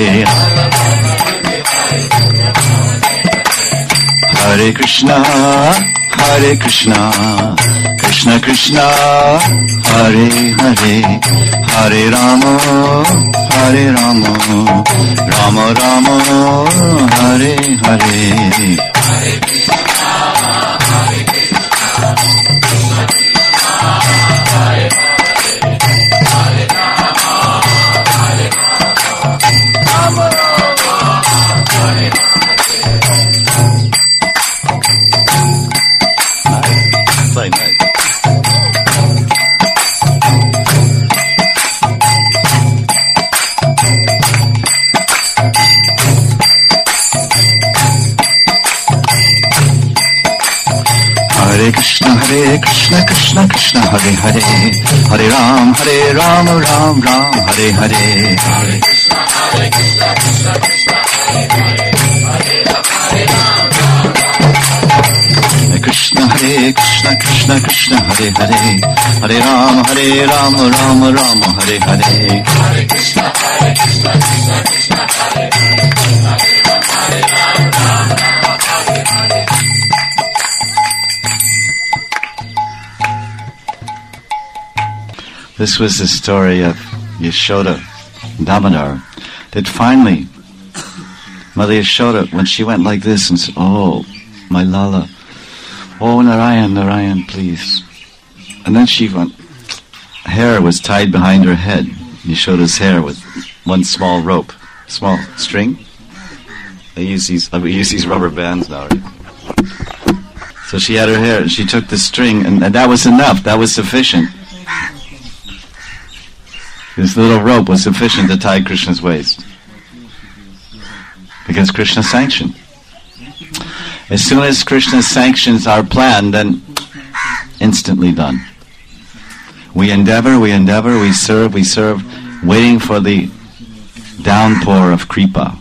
S3: Hare Krishna, Hare Krishna, Krishna Krishna, Hare Hare, Hare Rama, Hare Rama, Rama Rama, Hare Hare. Hare Krishna, Hare Krishna, Krishna Krishna, Hare Hare, Hare Rama, Hare Rama, Rama Rama, Hare Hare. Nice. Nice. Hare Krishna, Hare Krishna, Krishna Krishna, Hare Hare, Hare Ram, Hare Ram, Ram Ram, Hare Hare. Hare Krishna, Hare Krishna, Krishna Krishna, Hare Hare, Hare Ram, Hare Ram, Ram Ram. Hare Krishna, Hare Krishna, Krishna Krishna, Hare Hare, Hare Ram, Hare Ram, Ram Ram, Hare Hare. Hare Krishna, Hare Krishna, Krishna Krishna, Hare Hare, Hare Ram, Hare Ram, Ram Ram, Hare Hare. This was the story of Yashoda, Damodar, that finally Mother Yashoda, when she went like this and said, oh, my Lala, oh, Narayan, Narayan, please. And then she went, hair was tied behind her head. Yashoda's hair with one small rope, small string. They use these, we use these rubber bands now, right? So she had her hair, and she took the string, and, and that was enough, that was sufficient. This little rope was sufficient to tie Krishna's waist. Because Krishna sanctioned. As soon as Krishna sanctions our plan, then instantly done. We endeavor, we endeavor, we serve, we serve, waiting for the downpour of kripa.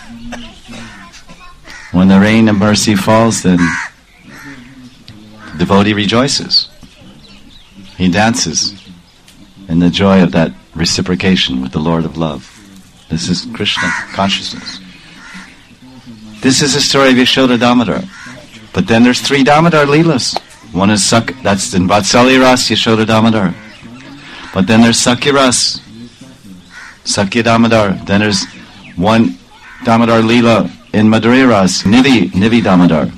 S3: When the rain of mercy falls, then the devotee rejoices. He dances in the joy of that reciprocation with the Lord of Love. This is Krishna consciousness. This is the story of Yashoda Damodar. But then there's three Damodar Leelas. One is Sak, that's in Vatsalya Ras, Yashoda Damodar. But then there's Sakya Ras, Sakya Damodar. Then there's one Damodar Leela in Madhurya Ras, Nivi, Nivi Damodar.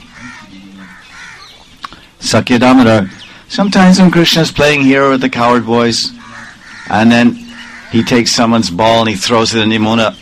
S3: Sakya Damodar. Sometimes when Krishna is playing here with the coward boys, and then he takes someone's ball and he throws it in Yamuna.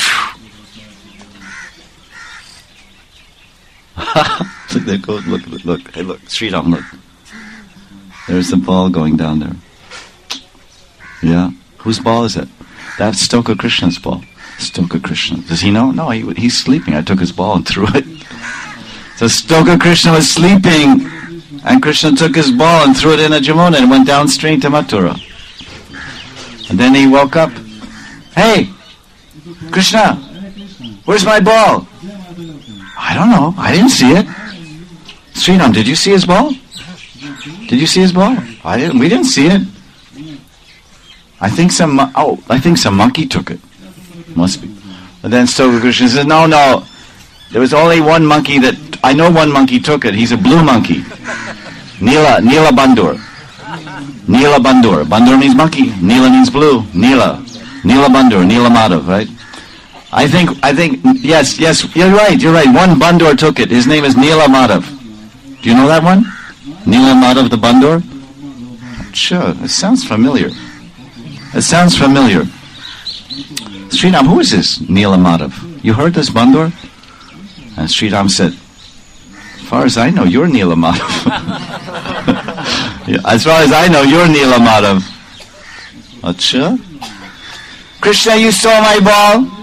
S3: Look, there goes, look, look, look, hey, look, Sridham, look. There's the ball going down there. Yeah, whose ball is it? That's Stoka Krishna's ball. Stoka Krishna. Does he know? No, he, he's sleeping. I took his ball and threw it. So Stoka Krishna was sleeping, and Krishna took his ball and threw it in a Jamuna and went downstream to Mathura. And then he woke up. Hey, Krishna, where's my ball? I don't know. I didn't see it. Sridham, did you see his ball? Did you see his ball? I didn't. We didn't see it. I think some. Oh, I think some monkey took it. Must be. But then Stoka Krishna said, "No, no. There was only one monkey that I know. One monkey took it. He's a blue monkey. Neela, Neela Bandur. Neela Bandur. Bandur means monkey. Neela means blue. Neela, Neela Bandur. Neela Madhav. Right? I think. I think. Yes, yes. You're right. You're right. One Bandur took it. His name is Neela Madhav. Do you know that one? Neela Madhav the Bandur? Sure. It sounds familiar. It sounds familiar. Sridham, who is this Neela Madhav? You heard this Bandur? And Sridham said, as far as I know, you're Neela Madhav. Yeah, as far as I know, you're Neela Madhav. Acha? Krishna, you stole my ball?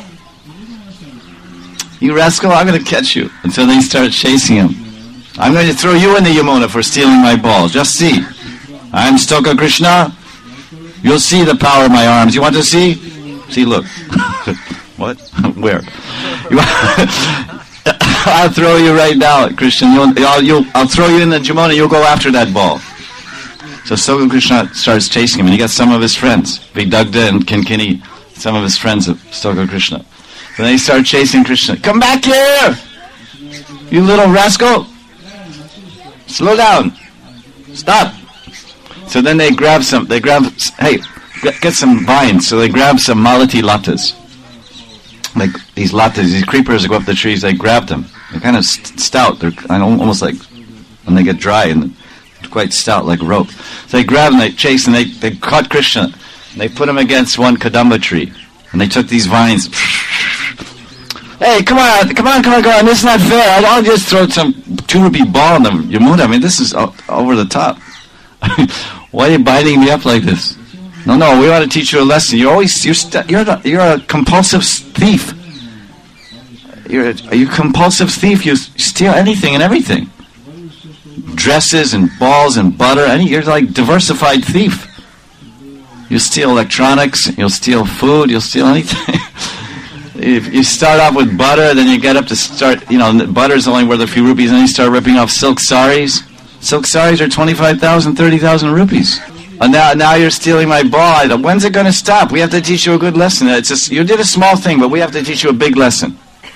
S3: You rascal, I'm going to catch you. And so they start chasing him. I'm going to throw you in the Yamuna for stealing my ball. Just see. I'm Stoka Krishna. You'll see the power of my arms. You want to see? See, look. What? Where? You I'll throw you right now, Krishna. You'll, I'll, you'll, I'll throw you in the Yamuna. You'll go after that ball. So Stoka Krishna starts chasing him, and he got some of his friends, Vidagdha and Kinkini, some of his friends of Stoka Krishna. So they start chasing Krishna. Come back here! You little rascal! Slow down! Stop! So then they grab some, they grab, hey, get some vines. So they grab some malati latas. Like these latas, these creepers that go up the trees, they grab them. They're kind of st- stout. They're kind of almost like, when they get dry, and quite stout, like rope. So they grab them, they chase, and they, they caught Krishna. And they put him against one kadamba tree. And they took these vines. Hey, come on, come on, come on, come on. This is not fair. I don't just throw some two rupee ball in the Yamuna. I mean, this is o- over the top. Why are you binding me up like this? No, no, we want to teach you a lesson. You're always, you're, st- you're, a, you're a compulsive thief. You're a, you're a compulsive thief. You steal anything and everything. Dresses and balls and butter. Any, you're like diversified thief. You steal electronics. You'll steal food. You'll steal anything. If you start off with butter, then you get up to start, you know, butter's only worth a few rupees, and then you start ripping off silk saris. Silk saris are twenty-five thousand, thirty thousand rupees. And now, now you're stealing my ball. When's it going to stop? We have to teach you a good lesson. It's just, you did a small thing, but we have to teach you a big lesson.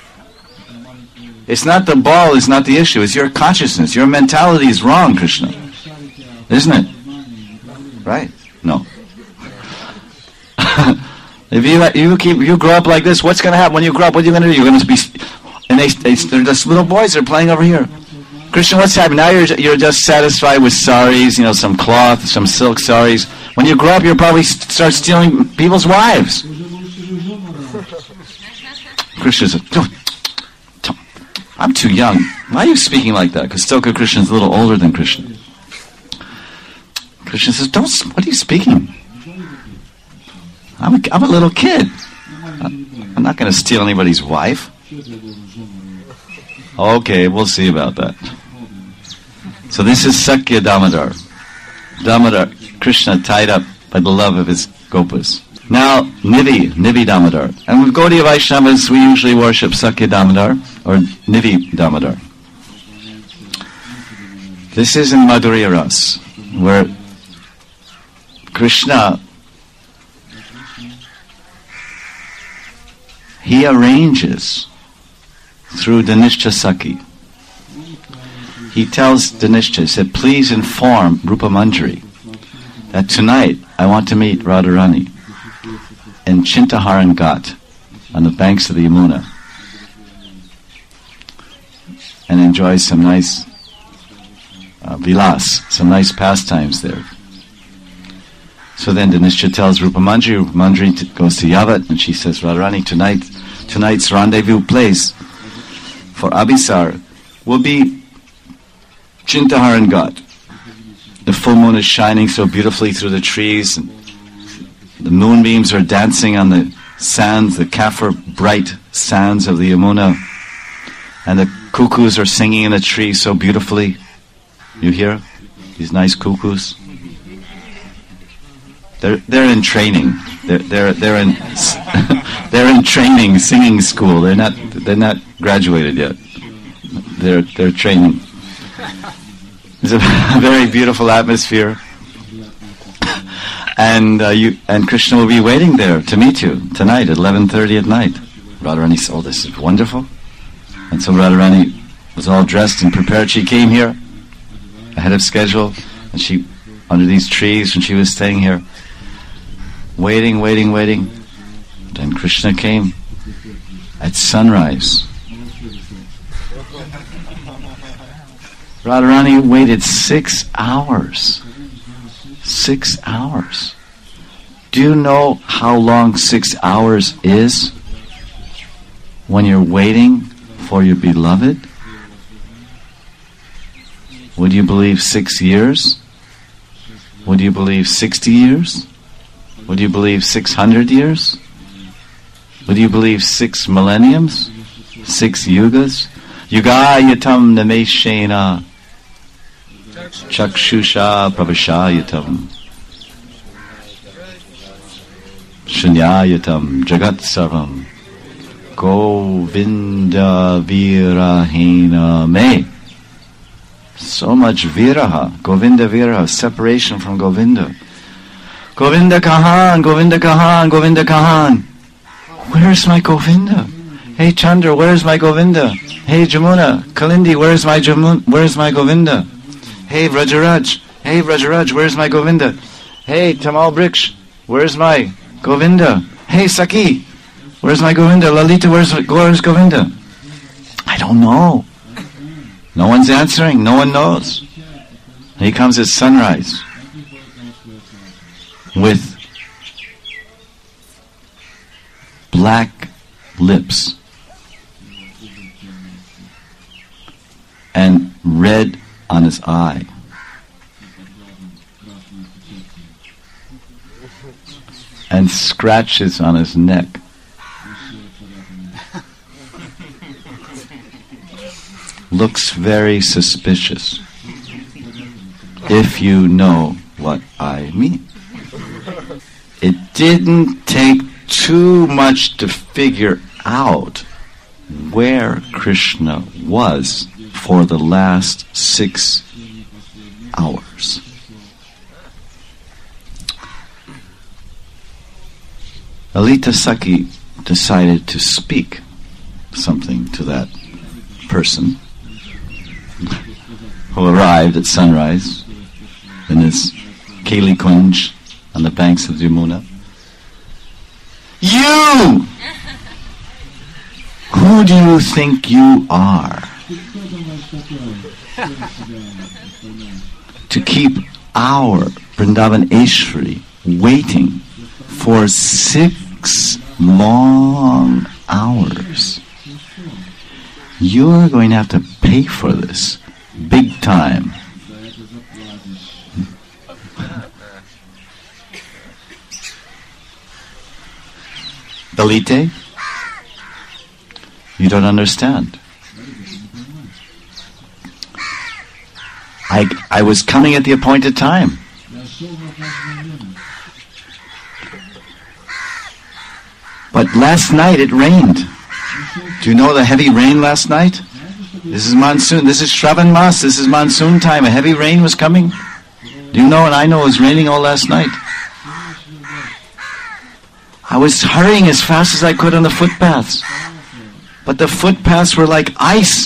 S3: It's not the ball, it's not the issue. It's your consciousness. Your mentality is wrong, Krishna. Isn't it? Right? No. If you you keep you grow up like this, what's going to happen when you grow up? What are you going to do? You're going to be, and they, they they're just little boys. They're playing over here. Krishna, what's happening now? You're you're just satisfied with saris, you know, some cloth, some silk saris. When you grow up, you'll probably st- start stealing people's wives. Krishna says, I'm too young. Why are you speaking like that? Because Stoka Krishna is a little older than Krishna. Krishna says, "Don't. What are you speaking? I'm a, I'm a little kid. I'm not going to steal anybody's wife." Okay, we'll see about that. So this is Sakya Damodar. Damodar, Krishna tied up by the love of his gopas. Now, Nivi, Nivi Damodar. And with Gaudiya Vaishnavas, we usually worship Sakya Damodar or Nivi Damodar. This is in Madhurya Ras, where Krishna, he arranges through Dhanishta Sakhi. He tells Dhanishta, he said, please inform Rupa Manjari that tonight I want to meet Radharani in Chintaharan Ghat on the banks of the Yamuna and enjoy some nice uh, vilas, some nice pastimes there. So then Dhanishta tells Rupa Manjari, Rupa Manjari t- goes to Yavat, and she says, Radharani, tonight, tonight's rendezvous place for Abhisar will be Chintaharan Ghat. The full moon is shining so beautifully through the trees, and the moonbeams are dancing on the sands, the kaffir bright sands of the Yamuna, and the cuckoos are singing in the trees so beautifully. You hear these nice cuckoos? They're they're in training. They're they're they're in they're in training, singing school. They're not they're not graduated yet. They're they're training. It's a very beautiful atmosphere, and uh, you and Krishna will be waiting there to meet you tonight at eleven thirty at night. Radharani said, "Oh, this is wonderful," and so Radharani was all dressed and prepared. She came here ahead of schedule, and she under these trees when she was staying here, waiting, waiting, waiting. Then Krishna came at sunrise. Radharani waited six hours. Six hours. Do you know how long six hours is when you're waiting for your beloved? Would you believe six years? Would you believe sixty years? Would you believe six hundred years? Would you believe six millenniums? Six yugas? Yugayatam nameshena Chakshusha pravashayatam Shanyayatam Jagat Sarvam Govinda Virahena Me. So much viraha, Govinda viraha, separation from Govinda. Govinda Kahan, Govinda Kahan, Govinda Kahan. Where's my Govinda? Hey Chandra, where's my Govinda? Hey Jamuna, Kalindi, where's my Jamun, where's my Govinda? Hey Vrajaraj, hey Vrajaraj, where's my Govinda? Hey Tamal Briksh, where's my Govinda? Hey Saki, where's my Govinda? Lalita, where's, where's Govinda? I don't know. No one's answering, no one knows. And he comes at sunrise with black lips and red on his eye. And scratches on his neck. Looks very suspicious, if you know what I mean. It didn't take too much to figure out where Krishna was for the last six hours. Lalita Saki decided to speak something to that person who arrived at sunrise in his Keli Kunj on the banks of Yamuna. You! Who do you think you are to keep our Vrindavan Ishwari waiting for six long hours? You're going to have to pay for this big time. Dalite, you don't understand. I, I was coming at the appointed time. But last night it rained. Do you know the heavy rain last night? This is monsoon. This is Shravan Mas. This is monsoon time. A heavy rain was coming. Do you know? And I know it was raining all last night. I was hurrying as fast as I could on the footpaths. But the footpaths were like ice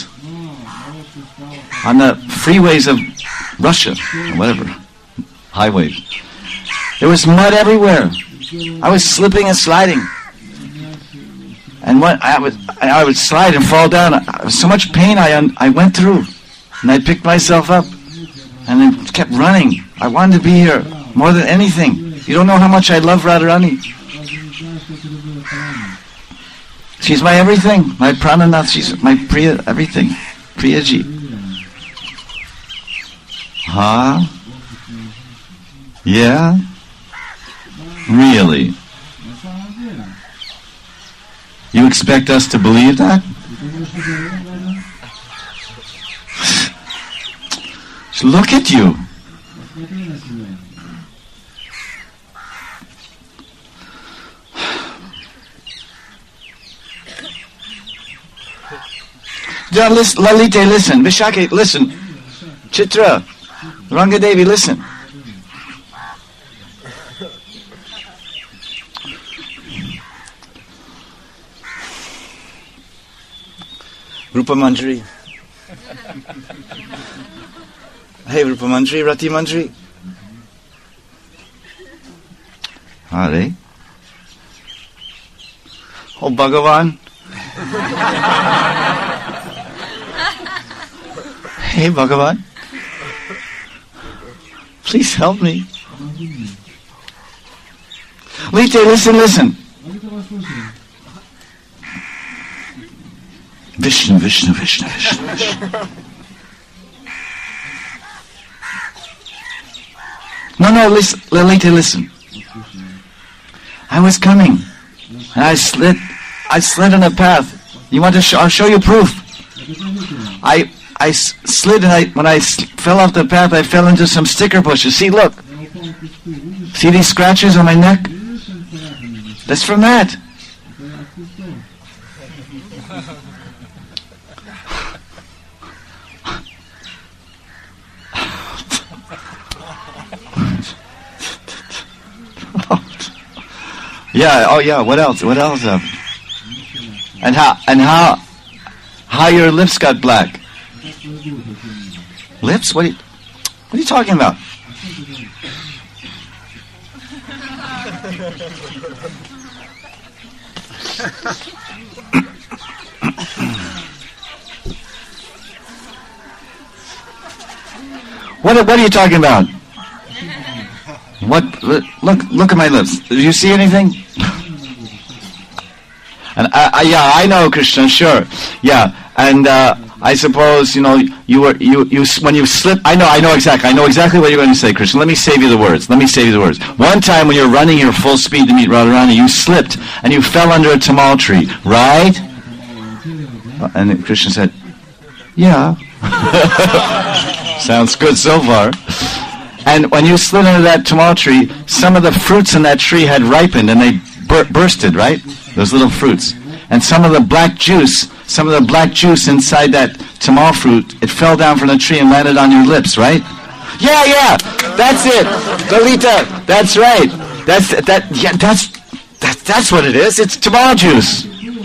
S3: on the freeways of Russia, or whatever, highways. There was mud everywhere. I was slipping and sliding. And what I would, I would slide and fall down. I, was so much pain I un, I went through, and I picked myself up, and then kept running. I wanted to be here more than anything. You don't know how much I love Radharani. She's my everything, my prananath. She's my priya everything, Priyaji. Huh? Yeah? Really? You expect us to believe that? Look at you. Yeah, listen, Lalite, listen. Vishakha, listen. Chitra, Rangadevi, listen. Rupa Manjari. Hey, Rupa Manjari, Rati Manjari. Hare. Oh, Bhagavan. Hey, Bhagavan. Please help me. Lite, listen, listen. Vishnu, Vishnu, Vishnu, Vishnu, Vishnu. No, no, listen, Lite, listen. I was coming, and I slid, I slid on a path. You want to show? I'll show you proof. I, I s- slid, and I, when I s- fell off the path, I fell into some sticker bushes. See, look. See these scratches on my neck? That's from that. Yeah. Oh, yeah. What else? What else? Uh, and how? And how? How your lips got black? Lips? What? Are you, what are you talking about? What? What are you talking about? What? Look! Look at my lips. Do you see anything? And I, I, yeah, I know, Krishna. Sure. Yeah, and uh, I suppose you know you were you you when you slip. I know. I know exactly. I know exactly what you're going to say, Krishna. Let me save you the words. Let me save you the words. One time when you're running your full speed to meet Radharani, you slipped and you fell under a tamal tree, right? And Krishna said, "Yeah." Sounds good so far. And when you slid under that tamal tree, some of the fruits in that tree had ripened and they bur- bursted, right? Those little fruits. And some of the black juice, some of the black juice inside that tamal fruit, it fell down from the tree and landed on your lips, right? Yeah, yeah, that's it. Lalita, that's right. That's that. Yeah, that's that, that's what it is. It's tamal juice.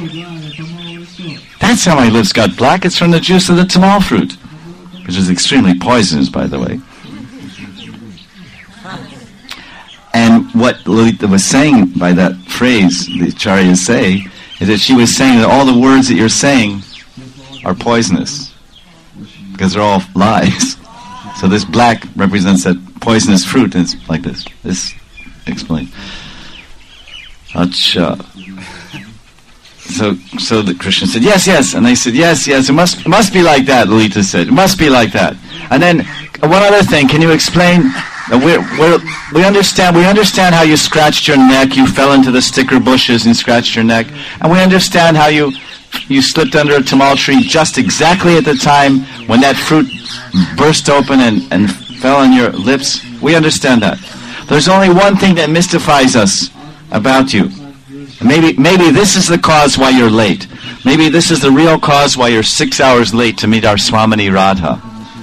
S3: That's how my lips got black. It's from the juice of the tamal fruit, which is extremely poisonous, by the way. And what Lalita was saying by that phrase the acharyas say is that she was saying that all the words that you're saying are poisonous because they're all lies. So this black represents that poisonous fruit, and it's like this. This explains. Acha. So, so the Krishna said, yes, yes, and they said, yes, yes, it must, it must be like that. Lalita said, it must be like that. And then one other thing, can you explain? Uh, we're, we're, we understand. We understand how you scratched your neck. You fell into the sticker bushes and scratched your neck, and we understand how you you slipped under a tamal tree just exactly at the time when that fruit burst open and, and fell on your lips. We understand that. There's only one thing that mystifies us about you. Maybe maybe this is the cause why you're late. Maybe this is the real cause why you're six hours late to meet our Swamini Radha.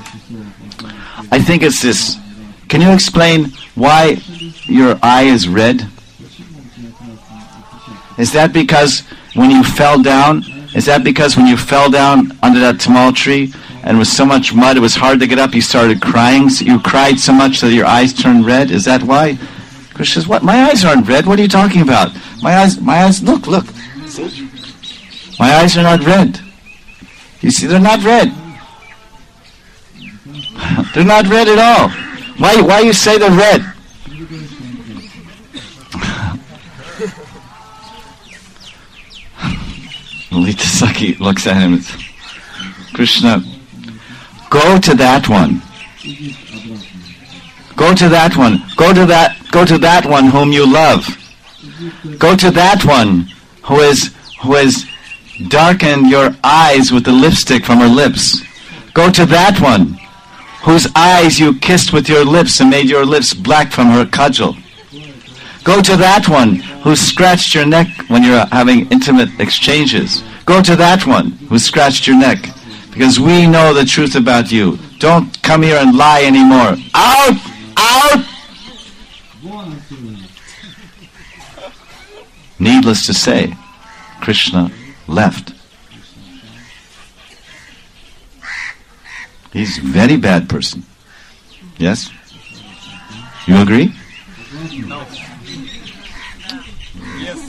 S3: I think it's this. Can you explain why your eye is red? Is that because when you fell down, is that because when you fell down under that tamal tree and with so much mud it was hard to get up, you started crying? So you cried so much that your eyes turned red? Is that why? Krishna says, what? My eyes aren't red. What are you talking about? My eyes, my eyes, look, look. See? My eyes are not red. You see, they're not red. They're not red at all. Why, why you say they're red? Lalita Sakhi looks at him and says, Krishna, go to that one. Go to that one. Go to that, go to that one whom you love. Go to that one who is, who has darkened your eyes with the lipstick from her lips. Go to that one whose eyes you kissed with your lips and made your lips black from her cudgel. Go to that one who scratched your neck when you're having intimate exchanges. Go to that one who scratched your neck, because we know the truth about you. Don't come here and lie anymore. Out! Out! Needless to say, Krishna left. He's a very bad person. Yes? You agree?
S2: No. Yes.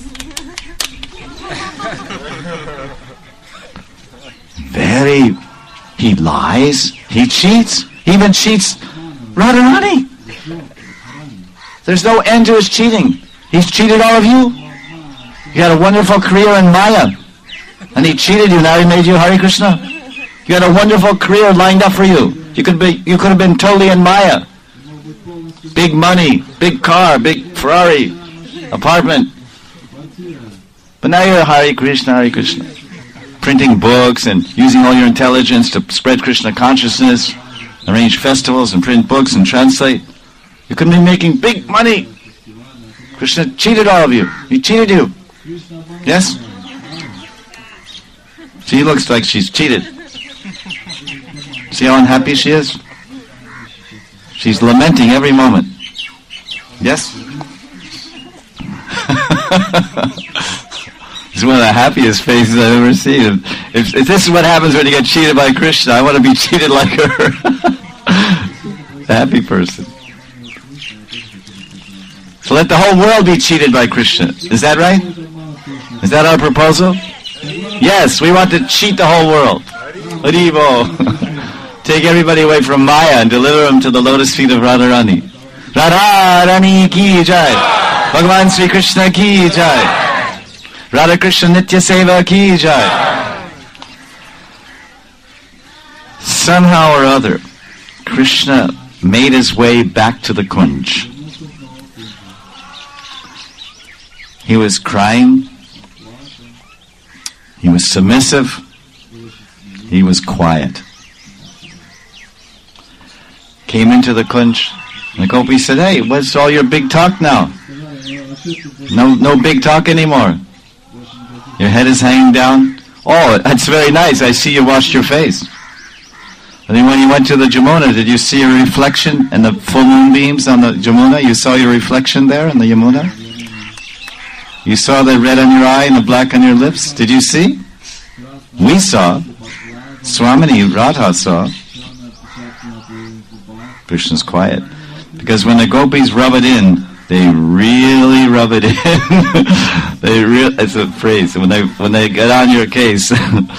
S3: Very. He lies. He cheats. He even cheats Radharani. There's no end to his cheating. He's cheated all of you. You had a wonderful career in Maya, and he cheated you. Now he made you Hare Krishna. You had a wonderful career lined up for you. You could be. You could have been totally in Maya. Big money, big car, big Ferrari, apartment. But now you're Hare Krishna, Hare Krishna. Printing books and using all your intelligence to spread Krishna consciousness, arrange festivals and print books and translate. You could be making big money. Krishna cheated all of you. He cheated you. Yes? She looks like she's cheated. See how unhappy she is? She's lamenting every moment. Yes? It's one of the happiest faces I've ever seen. If, if this is what happens when you get cheated by Krishna, I want to be cheated like her. A happy person. So let the whole world be cheated by Krishna. Is that right? Is that our proposal? Yes, we want to cheat the whole world. Haribo. Take everybody away from Maya and deliver them to the lotus feet of Radharani. Radharani ki jai. Bhagavan Sri Krishna ki jai. Radha Krishna Nitya Seva ki jai. Somehow or other, Krishna made his way back to the Kunj. He was crying. He was submissive. He was quiet. Came into the Kunj. And the Gopi said, hey, what's all your big talk now? No, no big talk anymore. Your head is hanging down. Oh, that's very nice. I see you washed your face. And then when you went to the Yamuna, did you see your reflection in the full moonbeams on the Yamuna? You saw your reflection there in the Yamuna? You saw the red on your eye and the black on your lips? Did you see? We saw. Swamini Radha saw. Krishna's quiet. Because when the gopis rub it in, they really rub it in. They re- it's a phrase. When they when they get on your case,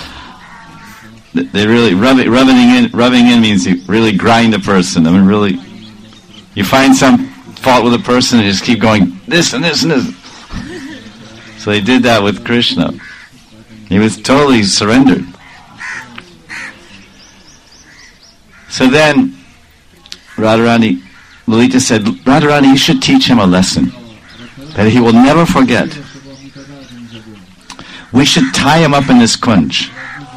S3: they really rub it. Rubbing in, rubbing in means you really grind a person. I mean, really, you find some fault with a person and just keep going this and this and this. So they did that with Krishna. He was totally surrendered. So then, Radharani, Lalita said, Radharani, you should teach him a lesson that he will never forget. We should tie him up in this kunj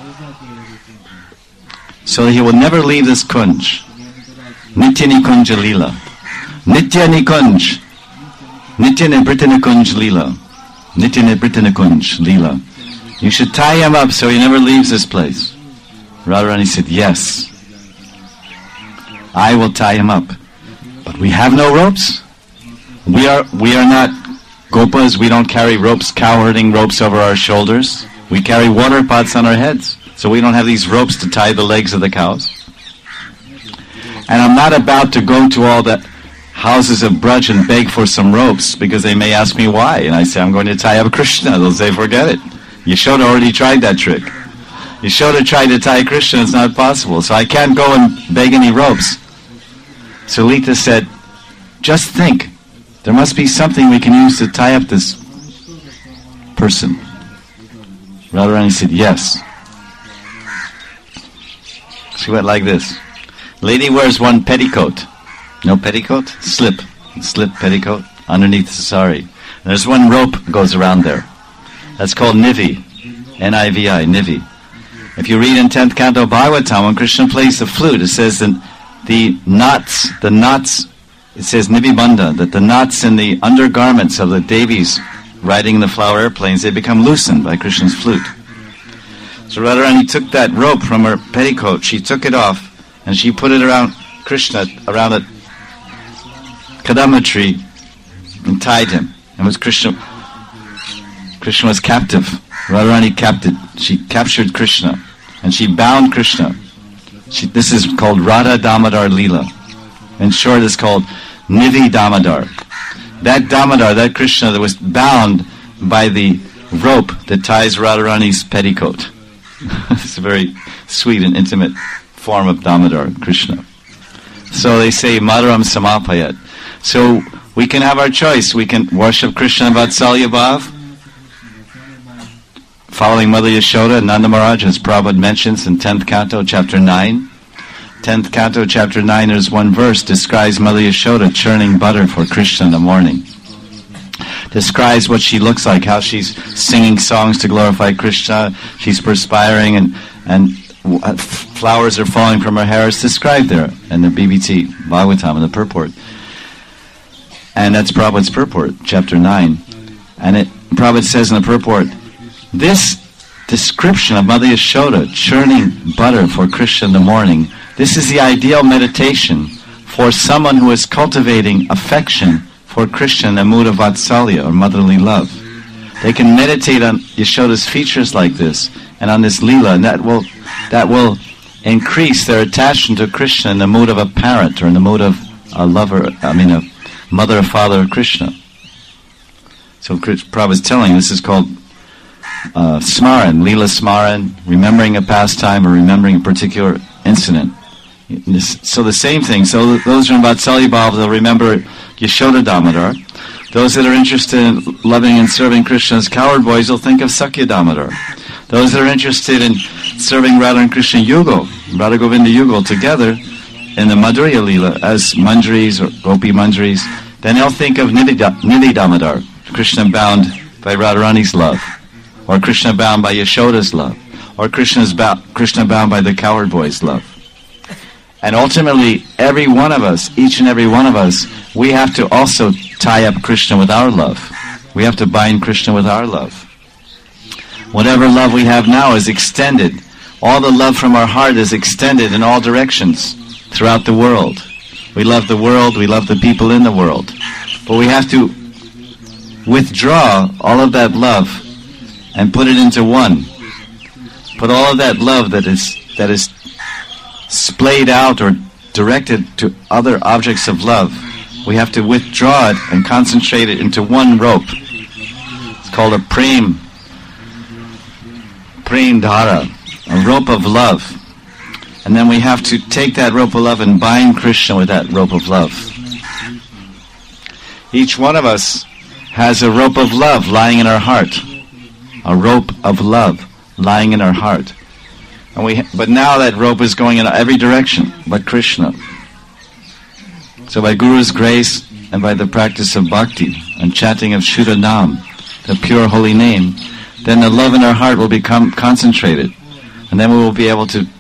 S3: so that he will never leave this kunj. Nitya Nikunja Lila. Nitya Nikunj. Nitya Nibrita Nikunj Lila. Nitya Nibrita Nikunj Lila. You should tie him up so he never leaves this place. Radharani said, yes, I will tie him up. But we have no ropes. We are we are not gopas. We don't carry ropes, cow-herding ropes over our shoulders. We carry water pots on our heads. So we don't have these ropes to tie the legs of the cows. And I'm not about to go to all the houses of Braj and beg for some ropes, because they may ask me why. And I say, I'm going to tie up Krishna. They'll say, forget it. Yashoda already tried that trick. Yashoda tried to tie Krishna. It's not possible. So I can't go and beg any ropes. So Lita said, just think. There must be something we can use to tie up this person. Radharani said, yes. She went like this. Lady wears one petticoat. No petticoat? Slip. Slip petticoat underneath the sari. And there's one rope goes around there. That's called Nivi. N I V I, Nivi. If you read in tenth Canto Bhagavatam, when Krishna plays the flute, it says that the knots, the knots, it says Nivi Bandha, that the knots in the undergarments of the Devis riding in the flower airplanes, they become loosened by Krishna's flute. So Radharani took that rope from her petticoat, she took it off, and she put it around Krishna, around a kadamba tree, and tied him. And was Krishna, Krishna was captive. Radharani captured, she captured Krishna, and she bound Krishna. She, this is called Radha Damodar Leela. In short, it's called Nivi Damodar. That Damodar, that Krishna that was bound by the rope that ties Radharani's petticoat. It's a very sweet and intimate form of Damodar, Krishna. So they say, Madhuram Samapayat. So we can have our choice. We can worship Krishna Vatsalya Bhav, following Mother Yashoda, Nanda Maharaj, as Prabhupada mentions in tenth Canto, Chapter nine. tenth Canto, Chapter nine, there's one verse, describes Mother Yashoda churning butter for Krishna in the morning. Describes what she looks like, how she's singing songs to glorify Krishna, she's perspiring, and, and flowers are falling from her hair. It's described there in the B B T, Bhagavatam, in the purport. And that's Prabhupada's purport, Chapter nine. And it, Prabhupada says in the purport, this description of Mother Yashoda churning butter for Krishna in the morning, this is the ideal meditation for someone who is cultivating affection for Krishna in a mood of Vatsalya, or motherly love. They can meditate on Yashoda's features like this, and on this Leela, and that will that will increase their attachment to Krishna in the mood of a parent, or in the mood of a lover, I mean a mother or father of Krishna. So Prabhupada is telling, this is called uh, Smaran, Leela Smaran, remembering a pastime or remembering a particular incident. This, so the same thing. So those who are in Vatsalya Bhav, they'll remember Yashoda Damodar. Those that are interested in loving and serving Krishna as cowherd boys will think of Sakya Damodar. Those that are interested in serving Radha and Krishna Yugal, Radha Govinda Yugal together in the Madhurya Leela as Manjaris or Gopi Manjaris, then they'll think of Nivi, Nivi Damodar, Krishna bound by Radharani's love, or Krishna bound by Yashoda's love, or Krishna's ba- Krishna bound by the cowherd boy's love. And ultimately, every one of us, each and every one of us, we have to also tie up Krishna with our love. We have to bind Krishna with our love. Whatever love we have now is extended. All the love from our heart is extended in all directions throughout the world. We love the world, we love the people in the world. But we have to withdraw all of that love and put it into one. Put all of that love that is that is splayed out or directed to other objects of love, we have to withdraw it and concentrate it into one rope. It's called a prem, prem dhara, a rope of love. And then we have to take that rope of love and bind Krishna with that rope of love. Each one of us has a rope of love lying in our heart. A rope of love lying in our heart. And we, but now that rope is going in every direction but Krishna. So by Guru's grace and by the practice of bhakti and chanting of Shuddha Nam, the pure holy name, then the love in our heart will become concentrated. And then we will be able to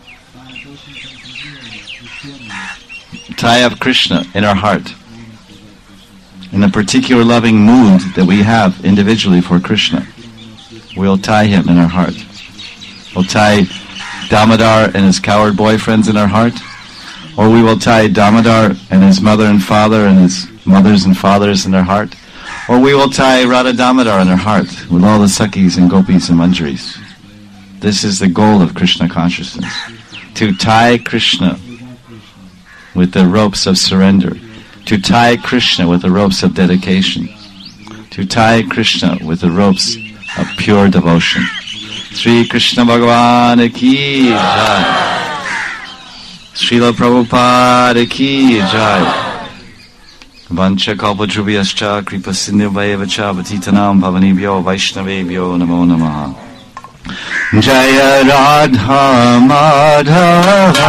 S3: tie up Krishna in our heart. In a particular loving mood that we have individually for Krishna, we'll tie him in our heart. We'll tie Damodar and his coward boyfriends in our heart, or we will tie Damodar and his mother and father and his mothers and fathers in our heart, or we will tie Radha Damodar in our heart with all the Sakhis and Gopis and Manjaris. This is the goal of Krishna consciousness, to tie Krishna with the ropes of surrender, to tie Krishna with the ropes of dedication, to tie Krishna with the ropes of pure devotion. Sri Krishna Bhagavan ki jai. Srila Prabhupada ki jai. Vancha kalpadrubhyascha kripa sindhuvayavacha patitanam pavanebhyo vaishnavebhyo namo namaha. Jaya Radha Madhava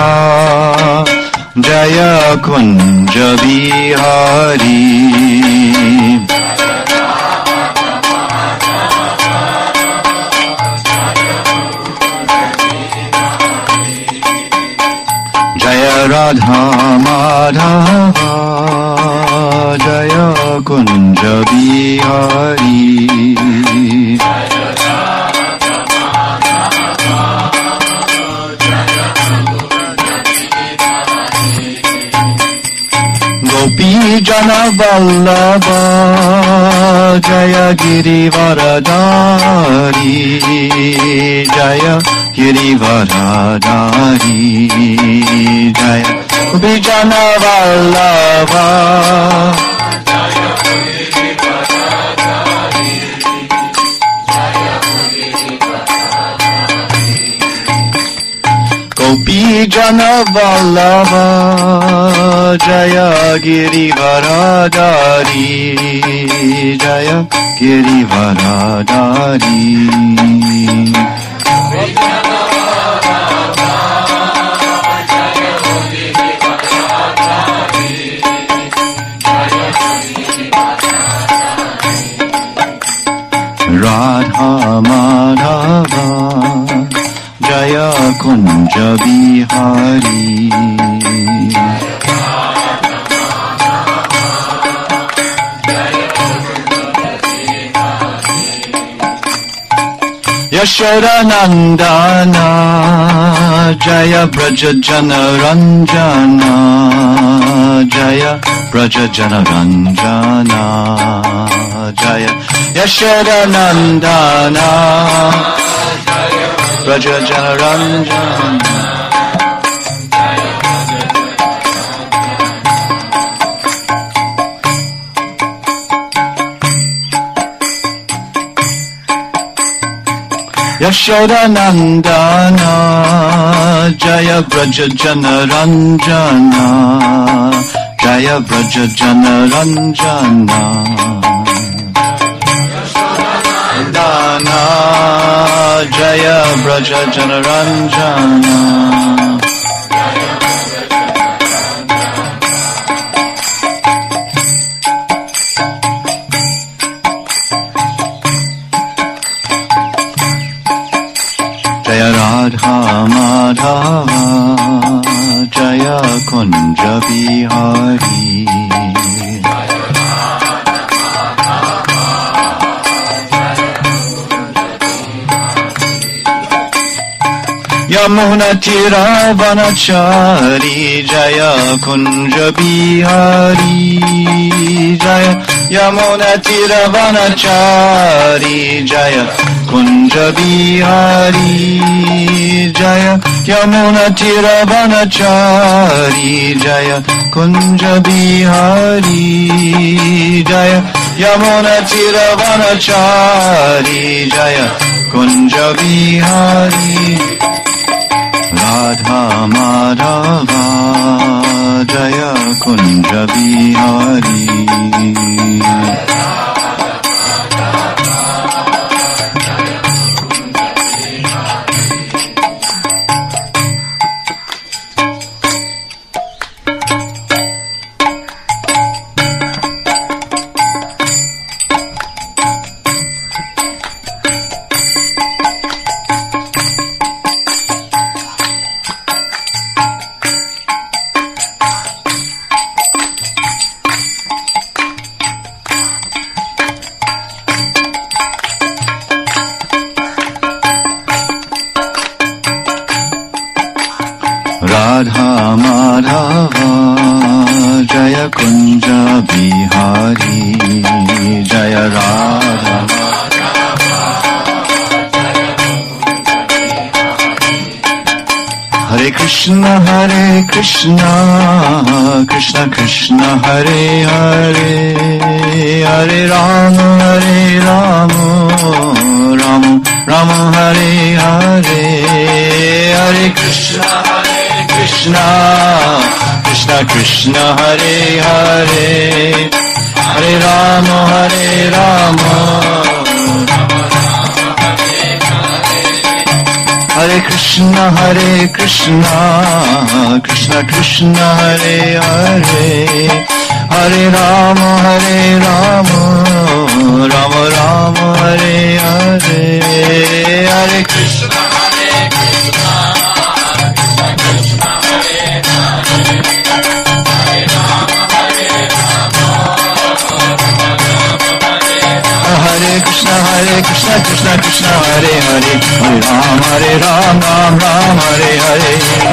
S3: Jaya Kunja Bihari. Jaya Radha Madhava Jaya Kunja Bihari. Gopi Jana Vallabha Jaya Girivaradari Jaya Girivaradari Jaya Gopi Jana Vallabha Jaya Girivaradari Jaya Girivaradari Gopi Jana Vallabha Jaya Girivaradari Jaya Girivaradari Radha Madhava Jaya Kunja Bihari. Yashoda Nandana Jaya Braja Jana Ranjana Jaya Braja Jana Ranjana Jaya Yashoda Nandana Braja Jana Ranjana. Yashoda Nandana Jaya Braja Jana Ranjana Jaya Braja Jana Ranjana Nandana Jaya Braja Jana Ranjana. Jaya Radha Madhava Jaya Kunja Bihari. Yamuna Tira Vanachari Jaya Kunja Bihari Jaya Yamuna Tiravanachari Jaya Kunja Bihari Jaya Yamuna Tiravanachari Jaya Kunja Bihari Jaya Yamuna Tiravanachari Jaya Kunja Bihari Radha Madhava Jaya Kunja Bihari Radha Madhava Jaya Kunja Bihari Jaya Radha Hare Krishna Hare Krishna Krishna Krishna Hare Hare Hare Rama Hare Rama Rama Rama Hare Hare Hare Krishna Krishna, Krishna Krishna Hare Hare, Hare Rama Hare Rama, Hare Krishna Hare Krishna, Krishna Krishna Hare Hare, Hare Rama Hare Rama, Rama Rama Hare Hare, Hare Krishna Hare Krishna. Hare Krishna, Hare Krishna, Krishna Krishna, Hare Hare, Hare Ram, Hare Ram, Ram Ram, Hare Hare.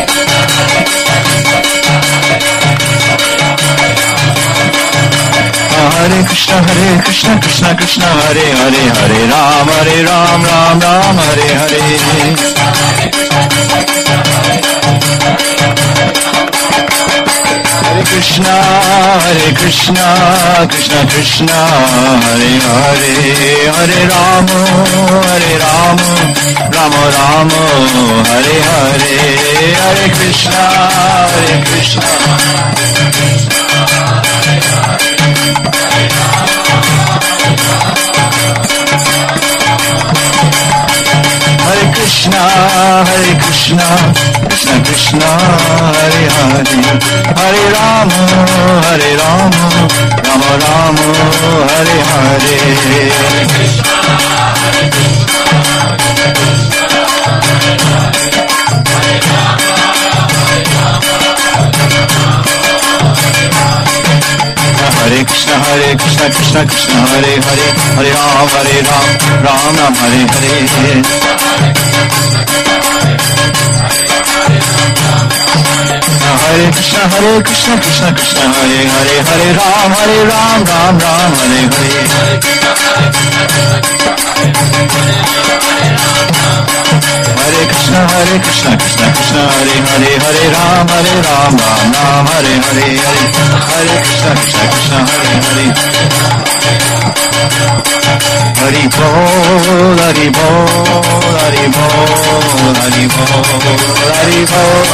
S3: Hare Krishna, Hare Krishna, Krishna Krishna, Hare Hare, Hare Ram, Hare Ram, Ram Ram, Hare Hare. Hare Krishna, Hare Krishna, Krishna Krishna, Hare Hare, Hare Rama, Hare Rama, Rama Rama, Hare Hare, Hare Krishna, Hare Krishna. Hare Krishna, Hare Krishna, Krishna Krishna, Hare Hare, Hare Rama, Hare Rama, Rama Rama, Hare Hare. Hare Krishna, Hare Krishna, Hare Rama, Hare Rama, Hare Krishna, Hare Krishna, Krishna Krishna, Hare Hare, Hare Ram, Hare Ram, Ram Ram, Hare Hare. Hare Krishna, Hare Krishna, Krishna Krishna, Hare Hare, Hare Ram, Hare Ram, Ram Ram, Hare Hare. Hare Krishna, Hare Krishna, Krishna Krishna, Hare Hare, Hare Ram, Hare Ram, Ram Ram, Hare Hare. Hare Krishna, Krishna Krishna, Hare Hare. Hari Bol, Hari Bol, Hari Bol, Hari Bol, Hari Bol.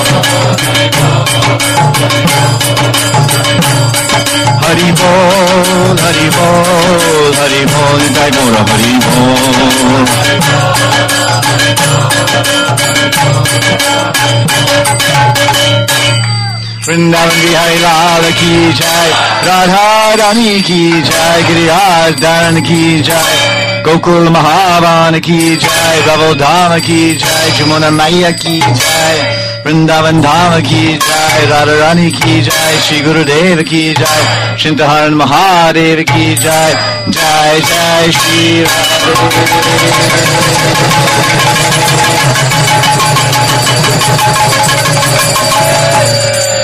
S3: Hari Bol, Hari Bol, Hari Bol, Jai Bol, Hari Bol. Vrindavan Bihari Lal ki jai, Radha Rani ki jai, Giriyaj Dharan ki jai, Gokul Mahavan ki jai, Ravodhama ki jai, Jamuna Maya ki jai, Vrindavan Dhama ki jai, Radha Rani ki jai, Shri Gurudev ki jai, Shintaharan Mahadev ki jai, Jai Jai Shri Radha.